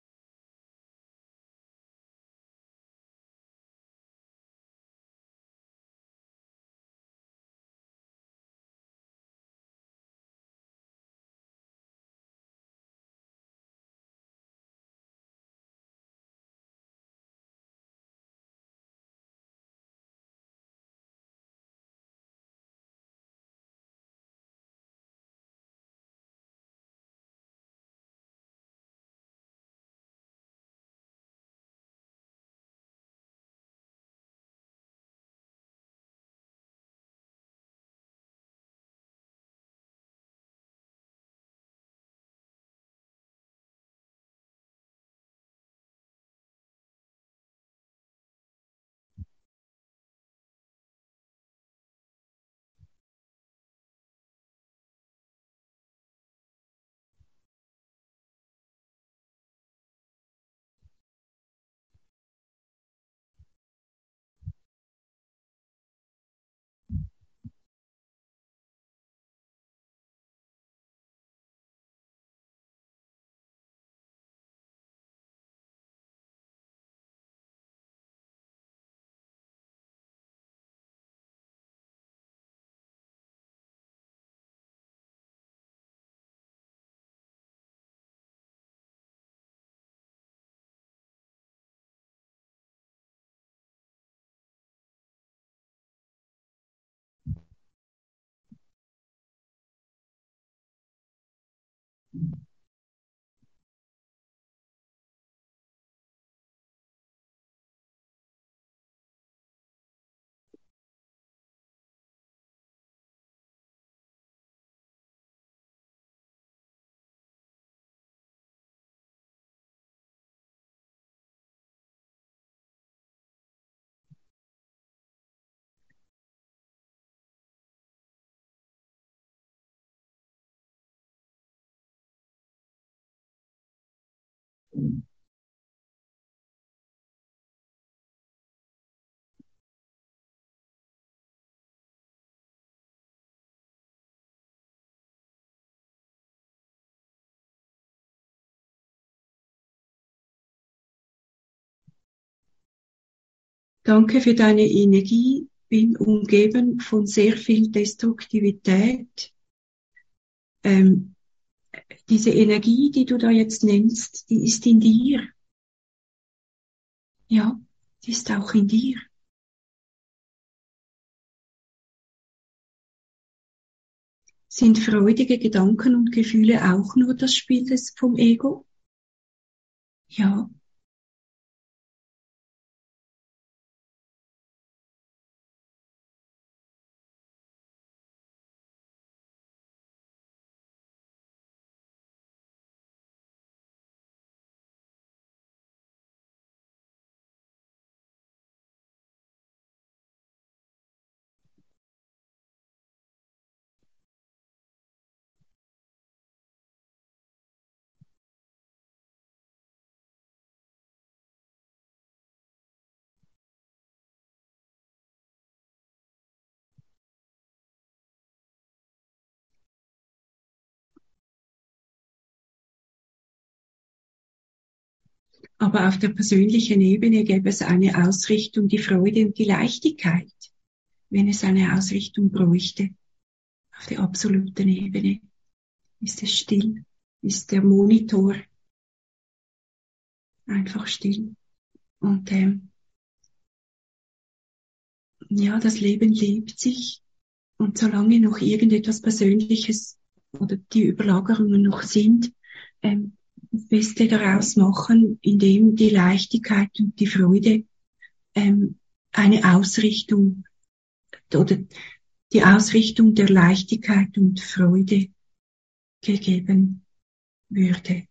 Danke für deine Energie. Bin umgeben von sehr viel Destruktivität. Diese Energie, die du da jetzt nennst, die ist in dir. Ja, die ist auch in dir. Sind freudige Gedanken und Gefühle auch nur das Spiel vom Ego? Ja. Aber auf der persönlichen Ebene gäbe es eine Ausrichtung, die Freude und die Leichtigkeit, wenn es eine Ausrichtung bräuchte. Auf der absoluten Ebene ist es still, ist der Monitor einfach still. Und ja, das Leben lebt sich. Und solange noch irgendetwas Persönliches oder die Überlagerungen noch sind, das Beste daraus machen, indem die Leichtigkeit und die Freude eine Ausrichtung oder die Ausrichtung der Leichtigkeit und Freude gegeben würde.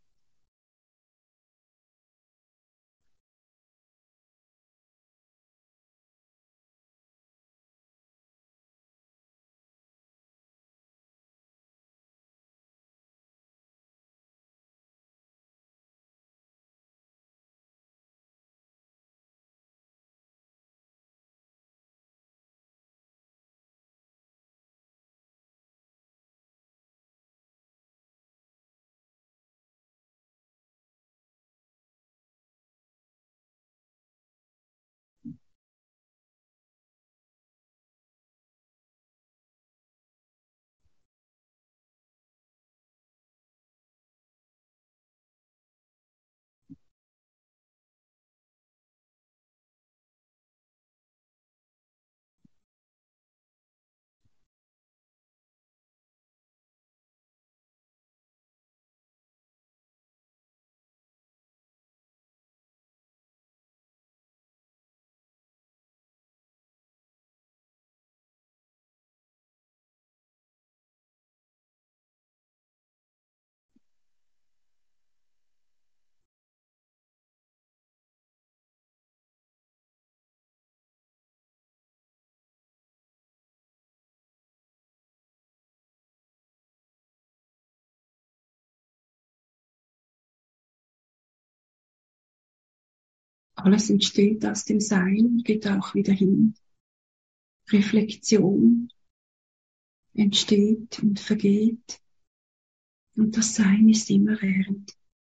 Alles entsteht aus dem Sein, geht auch wieder hin. Reflexion entsteht und vergeht. Und das Sein ist immerwährend.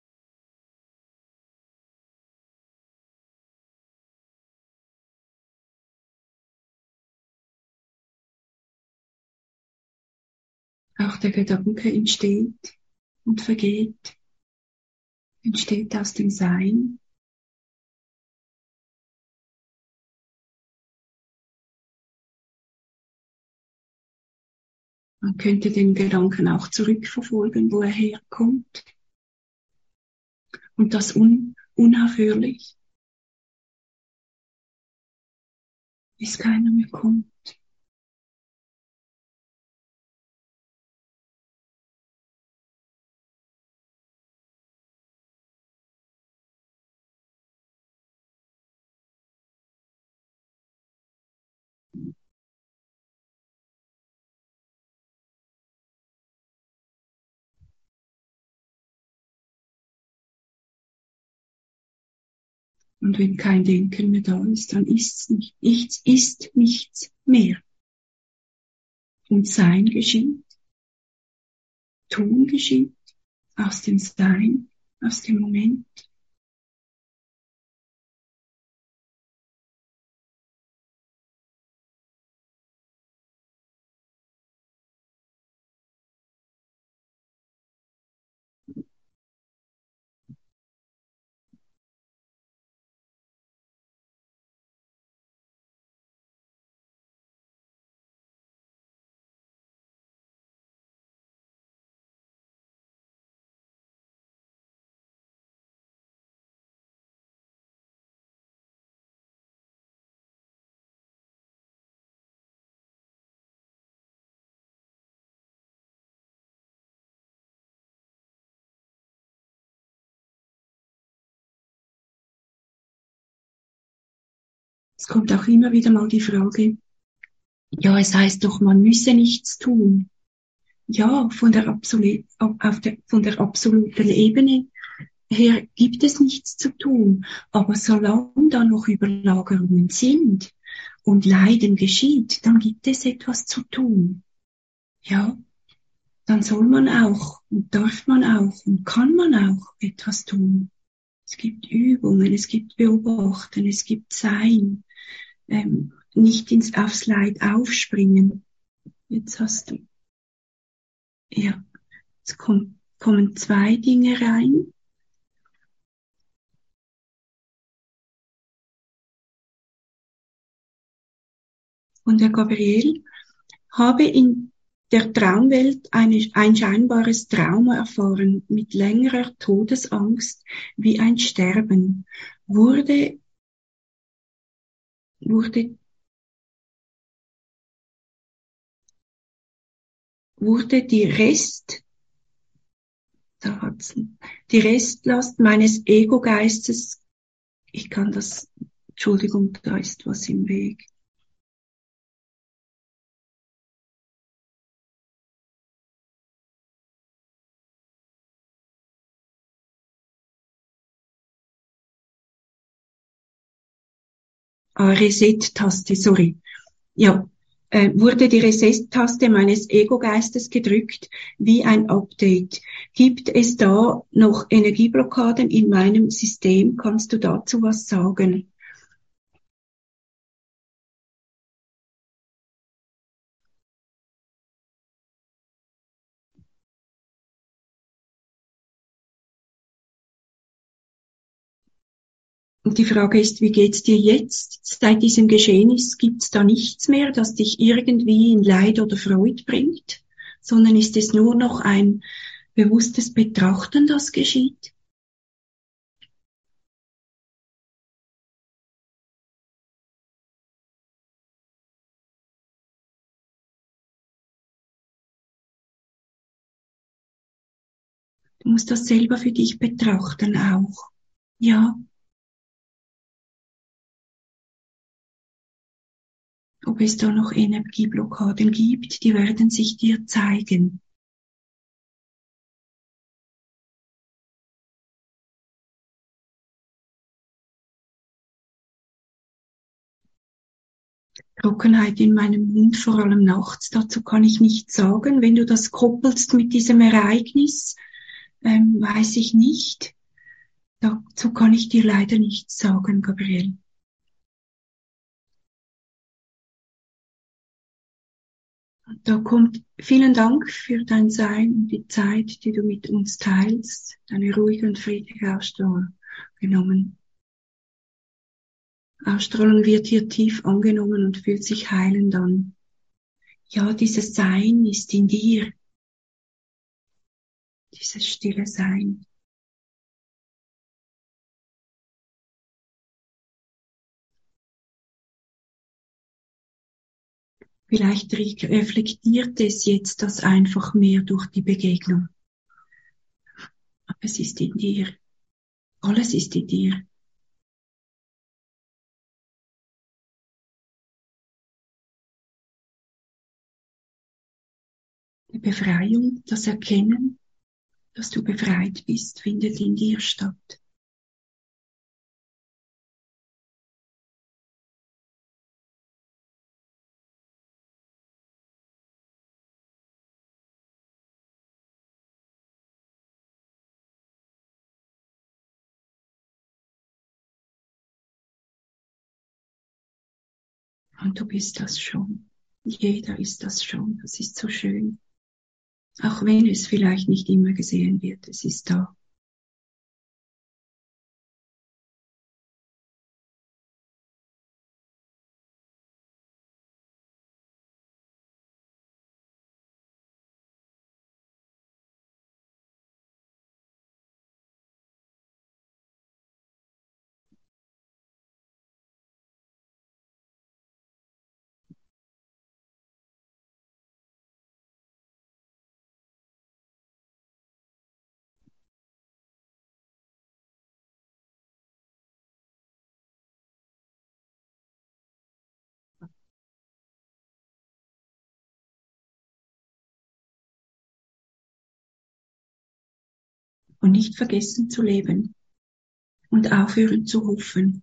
Auch der Gedanke entsteht und vergeht, entsteht aus dem Sein. Man könnte den Gedanken auch zurückverfolgen, wo er herkommt. Und das unaufhörlich, bis keiner mehr kommt. Und wenn kein Denken mehr da ist, dann ist's nicht. Nichts ist nichts mehr. Und Sein geschieht, Tun geschieht, aus dem Sein, aus dem Moment. Es kommt auch immer wieder mal die Frage, ja, es heißt doch, man müsse nichts tun. Ja, von der absoluten Ebene her gibt es nichts zu tun. Aber solange da noch Überlagerungen sind und Leiden geschieht, dann gibt es etwas zu tun. Ja, dann soll man auch und darf man auch und kann man auch etwas tun. Es gibt Übungen, es gibt Beobachten, es gibt Sein. Nicht aufs Leid aufspringen. Jetzt hast du, ja, jetzt kommen zwei Dinge rein. Und der Gabriel habe in der Traumwelt ein scheinbares Trauma erfahren mit längerer Todesangst wie ein Sterben. Wurde die Restlast meines Ego-Geistes, Entschuldigung, da ist was im Weg. Reset-Taste, sorry. Ja, wurde die Reset-Taste meines Ego-Geistes gedrückt wie ein Update. Gibt es da noch Energieblockaden in meinem System? Kannst du dazu was sagen? Und die Frage ist, wie geht's dir jetzt? Seit diesem Geschehnis gibt's da nichts mehr, das dich irgendwie in Leid oder Freude bringt, sondern ist es nur noch ein bewusstes Betrachten, das geschieht? Du musst das selber für dich betrachten auch. Ja. Ob es da noch Energieblockaden gibt, die werden sich dir zeigen. Trockenheit in meinem Mund, vor allem nachts. Dazu kann ich nichts sagen. Wenn du das koppelst mit diesem Ereignis, weiß ich nicht. Dazu kann ich dir leider nichts sagen, Gabriel. Und da kommt vielen Dank für dein Sein und die Zeit, die du mit uns teilst, deine ruhige und friedliche Ausstrahlung genommen. Ausstrahlung wird hier tief angenommen und fühlt sich heilend an. Ja, dieses Sein ist in dir. Dieses stille Sein. Vielleicht reflektiert es jetzt das einfach mehr durch die Begegnung. Aber es ist in dir. Alles ist in dir. Die Befreiung, das Erkennen, dass du befreit bist, findet in dir statt. Und du bist das schon. Jeder ist das schon. Das ist so schön. Auch wenn es vielleicht nicht immer gesehen wird, es ist da. Und nicht vergessen zu leben und aufhören zu hoffen.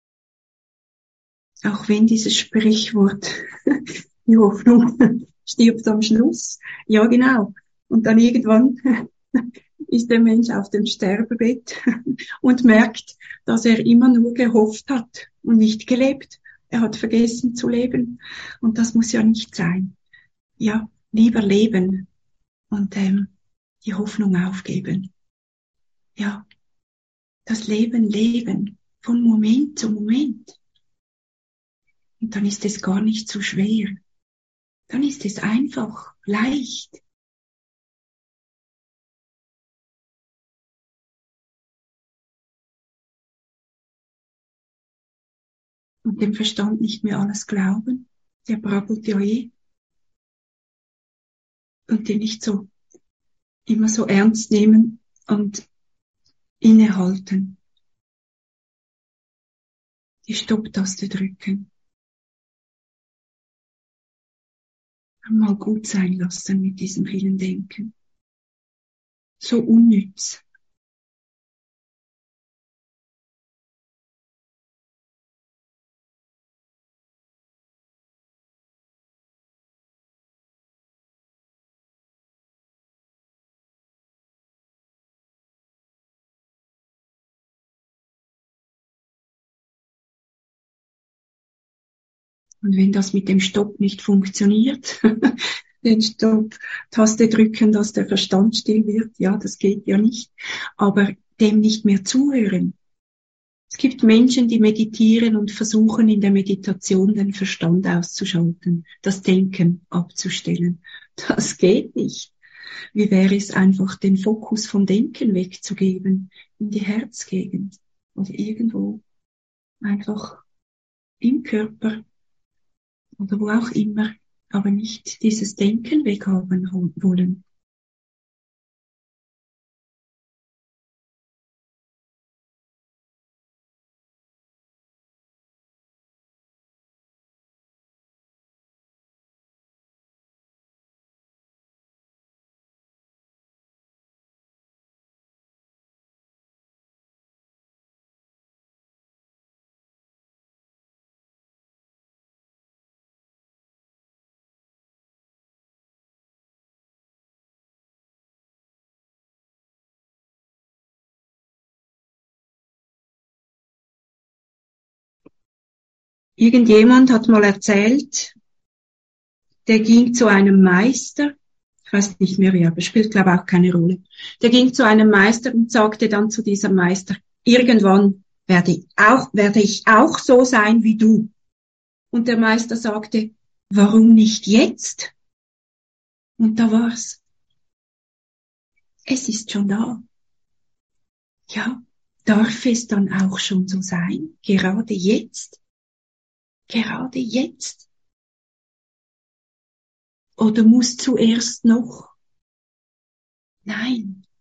Auch wenn dieses Sprichwort, die Hoffnung stirbt am Schluss. Ja, genau. Und dann irgendwann ist der Mensch auf dem Sterbebett und merkt, dass er immer nur gehofft hat und nicht gelebt. Er hat vergessen zu leben. Und das muss ja nicht sein. Ja, lieber leben und die Hoffnung aufgeben. Ja, das Leben leben von Moment zu Moment. Und dann ist es gar nicht so schwer. Dann ist es einfach, leicht. Und dem Verstand nicht mehr alles glauben. Der brabbelt ja eh. Und den nicht so immer so ernst nehmen und innehalten. Die Stopptaste drücken. Mal gut sein lassen mit diesem vielen Denken. So unnütz. Und wenn das mit dem Stopp nicht funktioniert, den Stopp-Taste drücken, dass der Verstand still wird, ja, das geht ja nicht. Aber dem nicht mehr zuhören. Es gibt Menschen, die meditieren und versuchen in der Meditation den Verstand auszuschalten, das Denken abzustellen. Das geht nicht. Wie wäre es einfach, den Fokus vom Denken wegzugeben, in die Herzgegend oder irgendwo einfach im Körper oder wo auch immer, aber nicht dieses Denken weghaben wollen. Irgendjemand hat mal erzählt, der ging zu einem Meister, ich weiß nicht mehr wer, aber spielt glaube ich auch keine Rolle. Der ging zu einem Meister und sagte dann zu diesem Meister, irgendwann werde ich auch so sein wie du. Und der Meister sagte, warum nicht jetzt? Und da war's. Es ist schon da. Ja, darf es dann auch schon so sein? Gerade jetzt? Gerade jetzt? Oder muss zuerst noch? Nein.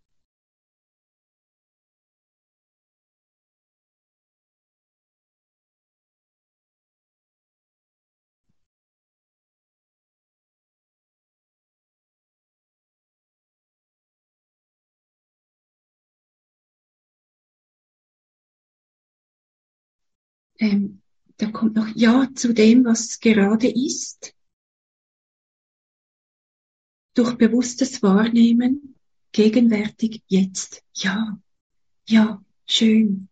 Da kommt noch Ja zu dem, was gerade ist. Durch bewusstes Wahrnehmen, gegenwärtig, jetzt. Ja, ja, schön.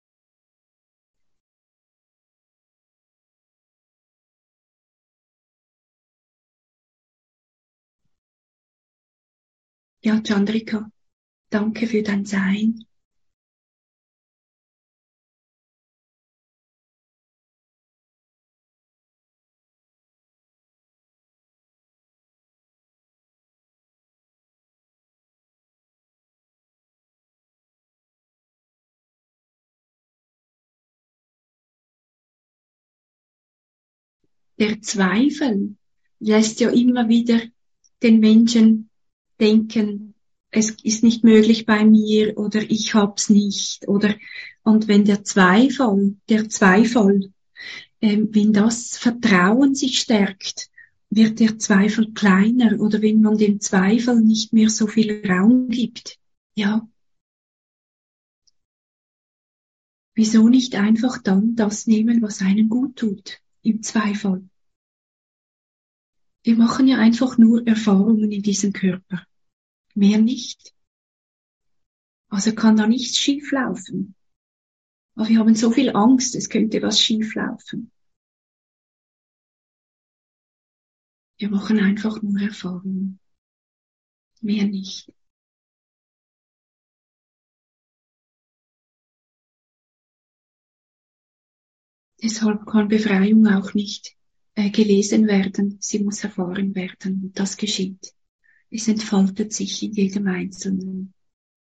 Ja, Chandrika, danke für dein Sein. Der Zweifel lässt ja immer wieder den Menschen denken, es ist nicht möglich bei mir oder ich hab's nicht oder und wenn der Zweifel, wenn das Vertrauen sich stärkt, wird der Zweifel kleiner oder wenn man dem Zweifel nicht mehr so viel Raum gibt, ja, wieso nicht einfach dann das nehmen, was einem gut tut, im Zweifel? Wir machen ja einfach nur Erfahrungen in diesem Körper. Mehr nicht. Also kann da nichts schief laufen. Aber wir haben so viel Angst, es könnte was schief laufen. Wir machen einfach nur Erfahrungen. Mehr nicht. Deshalb kann Befreiung auch nicht gelesen werden. Sie muss erfahren werden. Und das geschieht. Es entfaltet sich in jedem Einzelnen.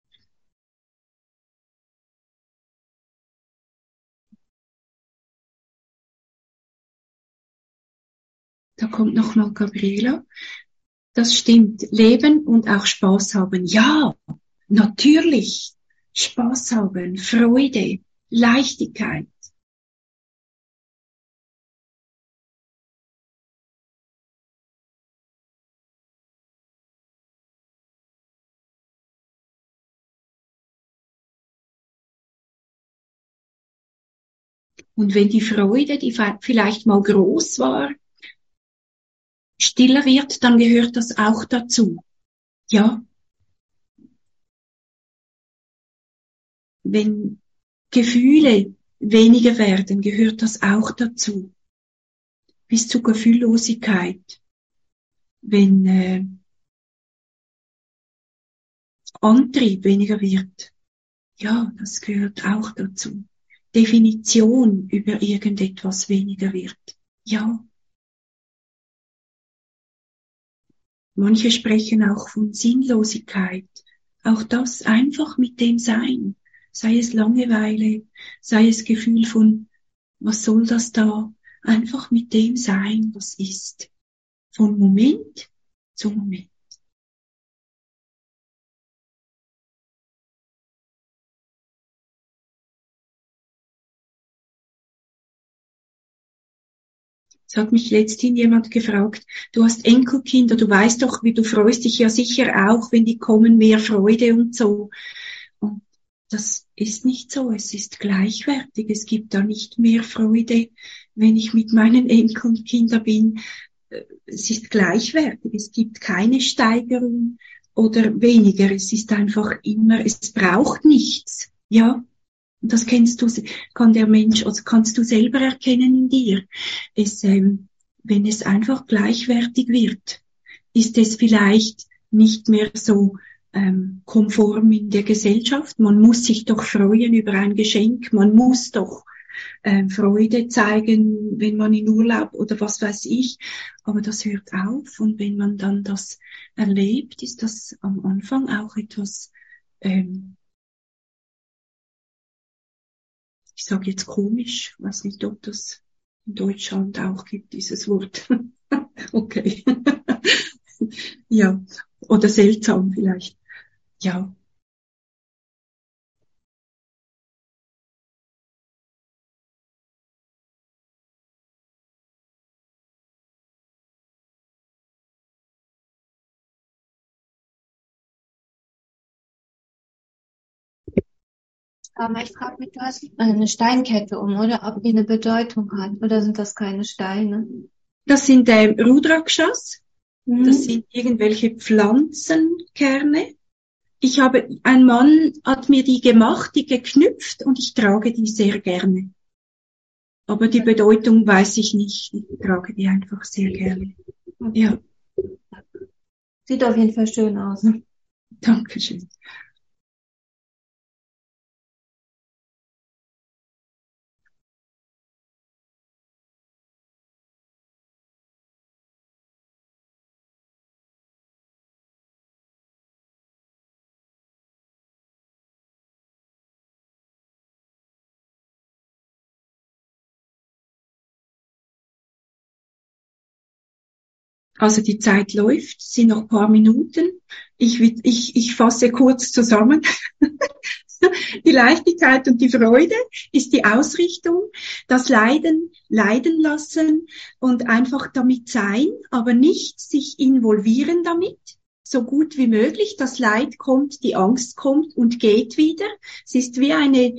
Da kommt nochmal Gabriela. Das stimmt. Leben und auch Spaß haben. Ja, natürlich. Spaß haben, Freude, Leichtigkeit. Und wenn die Freude, die vielleicht mal groß war, stiller wird, dann gehört das auch dazu. Ja. Wenn Gefühle weniger werden, gehört das auch dazu. Bis zur Gefühllosigkeit. Wenn Antrieb weniger wird, ja, das gehört auch dazu. Definition über irgendetwas weniger wird. Ja. Manche sprechen auch von Sinnlosigkeit. Auch das einfach mit dem Sein. Sei es Langeweile, sei es Gefühl von, was soll das da? Einfach mit dem Sein, was ist. Von Moment zu Moment. Es hat mich letzthin jemand gefragt, du hast Enkelkinder, du weißt doch, wie du freust dich ja sicher auch, wenn die kommen, mehr Freude und so. Und das ist nicht so, es ist gleichwertig, es gibt da nicht mehr Freude, wenn ich mit meinen Enkelkindern bin. Es ist gleichwertig, es gibt keine Steigerung oder weniger, es ist einfach immer, es braucht nichts, ja. Und das kann der Mensch, also kannst du selber erkennen in dir. Wenn es einfach gleichwertig wird, ist es vielleicht nicht mehr so konform in der Gesellschaft. Man muss sich doch freuen über ein Geschenk, man muss doch Freude zeigen, wenn man in Urlaub oder was weiß ich. Aber das hört auf, und wenn man dann das erlebt, ist das am Anfang auch etwas, ich sage jetzt komisch, weiß nicht, ob das in Deutschland auch gibt, dieses Wort. Okay. Ja, oder seltsam vielleicht. Ja. Aber ich frage mich, du hast eine Steinkette oder ob die eine Bedeutung hat, oder sind das keine Steine? Das sind Rudrakshas. Das Mhm. sind irgendwelche Pflanzenkerne. Ein Mann hat mir die gemacht, die geknüpft, und ich trage die sehr gerne. Aber die Bedeutung weiß ich nicht. Ich trage die einfach sehr gerne. Ja, Sieht auf jeden Fall schön aus. danke schön. Also die Zeit läuft, es sind noch ein paar Minuten. Ich fasse kurz zusammen. Die Leichtigkeit und die Freude ist die Ausrichtung, das Leiden lassen und einfach damit sein, aber nicht sich involvieren damit, so gut wie möglich. Das Leid kommt, die Angst kommt und geht wieder. Es ist wie eine,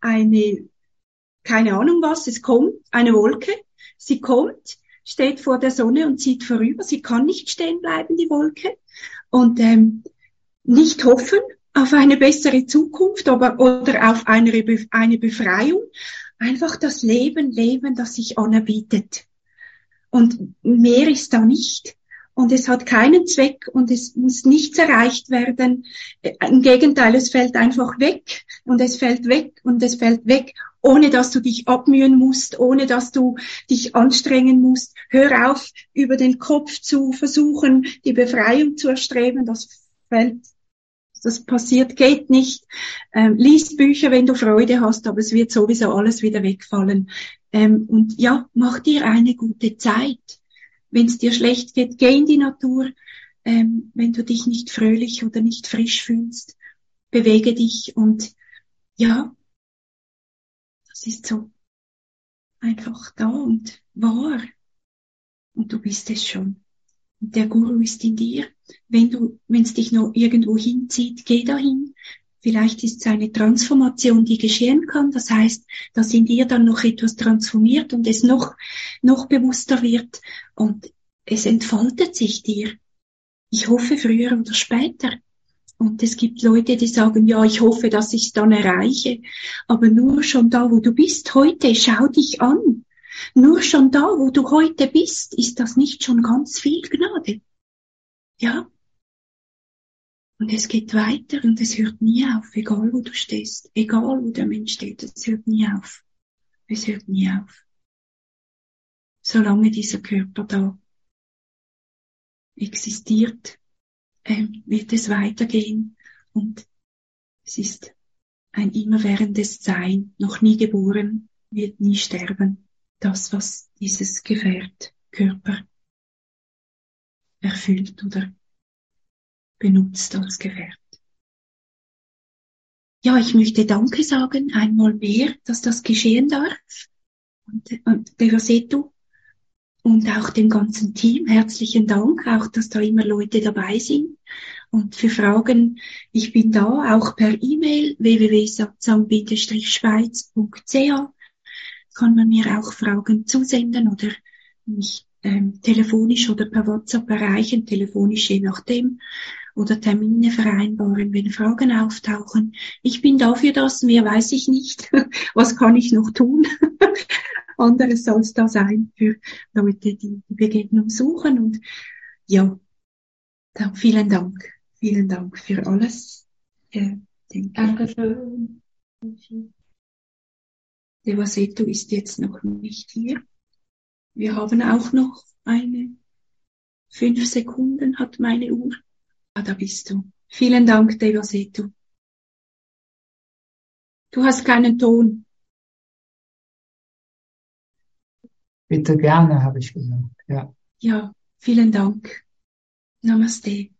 keine Ahnung was, es kommt, eine Wolke, sie kommt, steht vor der Sonne und zieht vorüber. Sie kann nicht stehen bleiben, die Wolke. Und nicht hoffen auf eine bessere Zukunft oder auf eine Befreiung. Einfach das Leben, das sich anerbietet. Und mehr ist da nicht. Und es hat keinen Zweck und es muss nichts erreicht werden. Im Gegenteil, es fällt einfach weg und es fällt weg und es fällt weg, ohne dass du dich abmühen musst, ohne dass du dich anstrengen musst. Hör auf, über den Kopf zu versuchen, die Befreiung zu erstreben. Das passiert, geht nicht. Lies Bücher, wenn du Freude hast, aber es wird sowieso alles wieder wegfallen. Und ja, mach dir eine gute Zeit. Wenn es dir schlecht geht, geh in die Natur. Wenn du dich nicht fröhlich oder nicht frisch fühlst, bewege dich. Und ja, das ist so einfach da und wahr. Und du bist es schon. Und der Guru ist in dir. Wenn es dich noch irgendwo hinzieht, geh dahin. Vielleicht ist es eine Transformation, die geschehen kann. Das heißt, dass in dir dann noch etwas transformiert und es noch bewusster wird und es entfaltet sich dir. Ich hoffe früher oder später. Und es gibt Leute, die sagen, ja, ich hoffe, dass ich es dann erreiche. Aber nur schon da, wo du bist heute, schau dich an. Nur schon da, wo du heute bist, ist das nicht schon ganz viel Gnade? Ja. Und es geht weiter und es hört nie auf, egal wo du stehst, egal wo der Mensch steht, es hört nie auf. Es hört nie auf. Solange dieser Körper da existiert, wird es weitergehen und es ist ein immerwährendes Sein, noch nie geboren, wird nie sterben. Das, was dieses Gefährt, Körper erfüllt oder benutzt als Gefährt. Ja, ich möchte Danke sagen, einmal mehr, dass das geschehen darf. Und der Rosetto und auch dem ganzen Team herzlichen Dank, auch dass da immer Leute dabei sind. Und für Fragen, ich bin da, auch per E-Mail www.satsang-schweiz.ch kann man mir auch Fragen zusenden oder mich telefonisch oder per WhatsApp erreichen, telefonisch je nachdem. oder Termine vereinbaren, wenn Fragen auftauchen. Ich bin dafür das, mehr weiß ich nicht. Was kann ich noch tun? Anderes soll es da sein für Leute, die die Begegnung suchen. Und ja, dann vielen Dank. Vielen Dank für alles. Dankeschön. Devaseto ist jetzt noch nicht hier. Wir haben auch noch 5 Sekunden, hat meine Uhr. Ah, da bist du. Vielen Dank, Devaseto. Du hast keinen Ton. Bitte gerne, habe ich gesagt. Ja. Ja, vielen Dank. Namaste.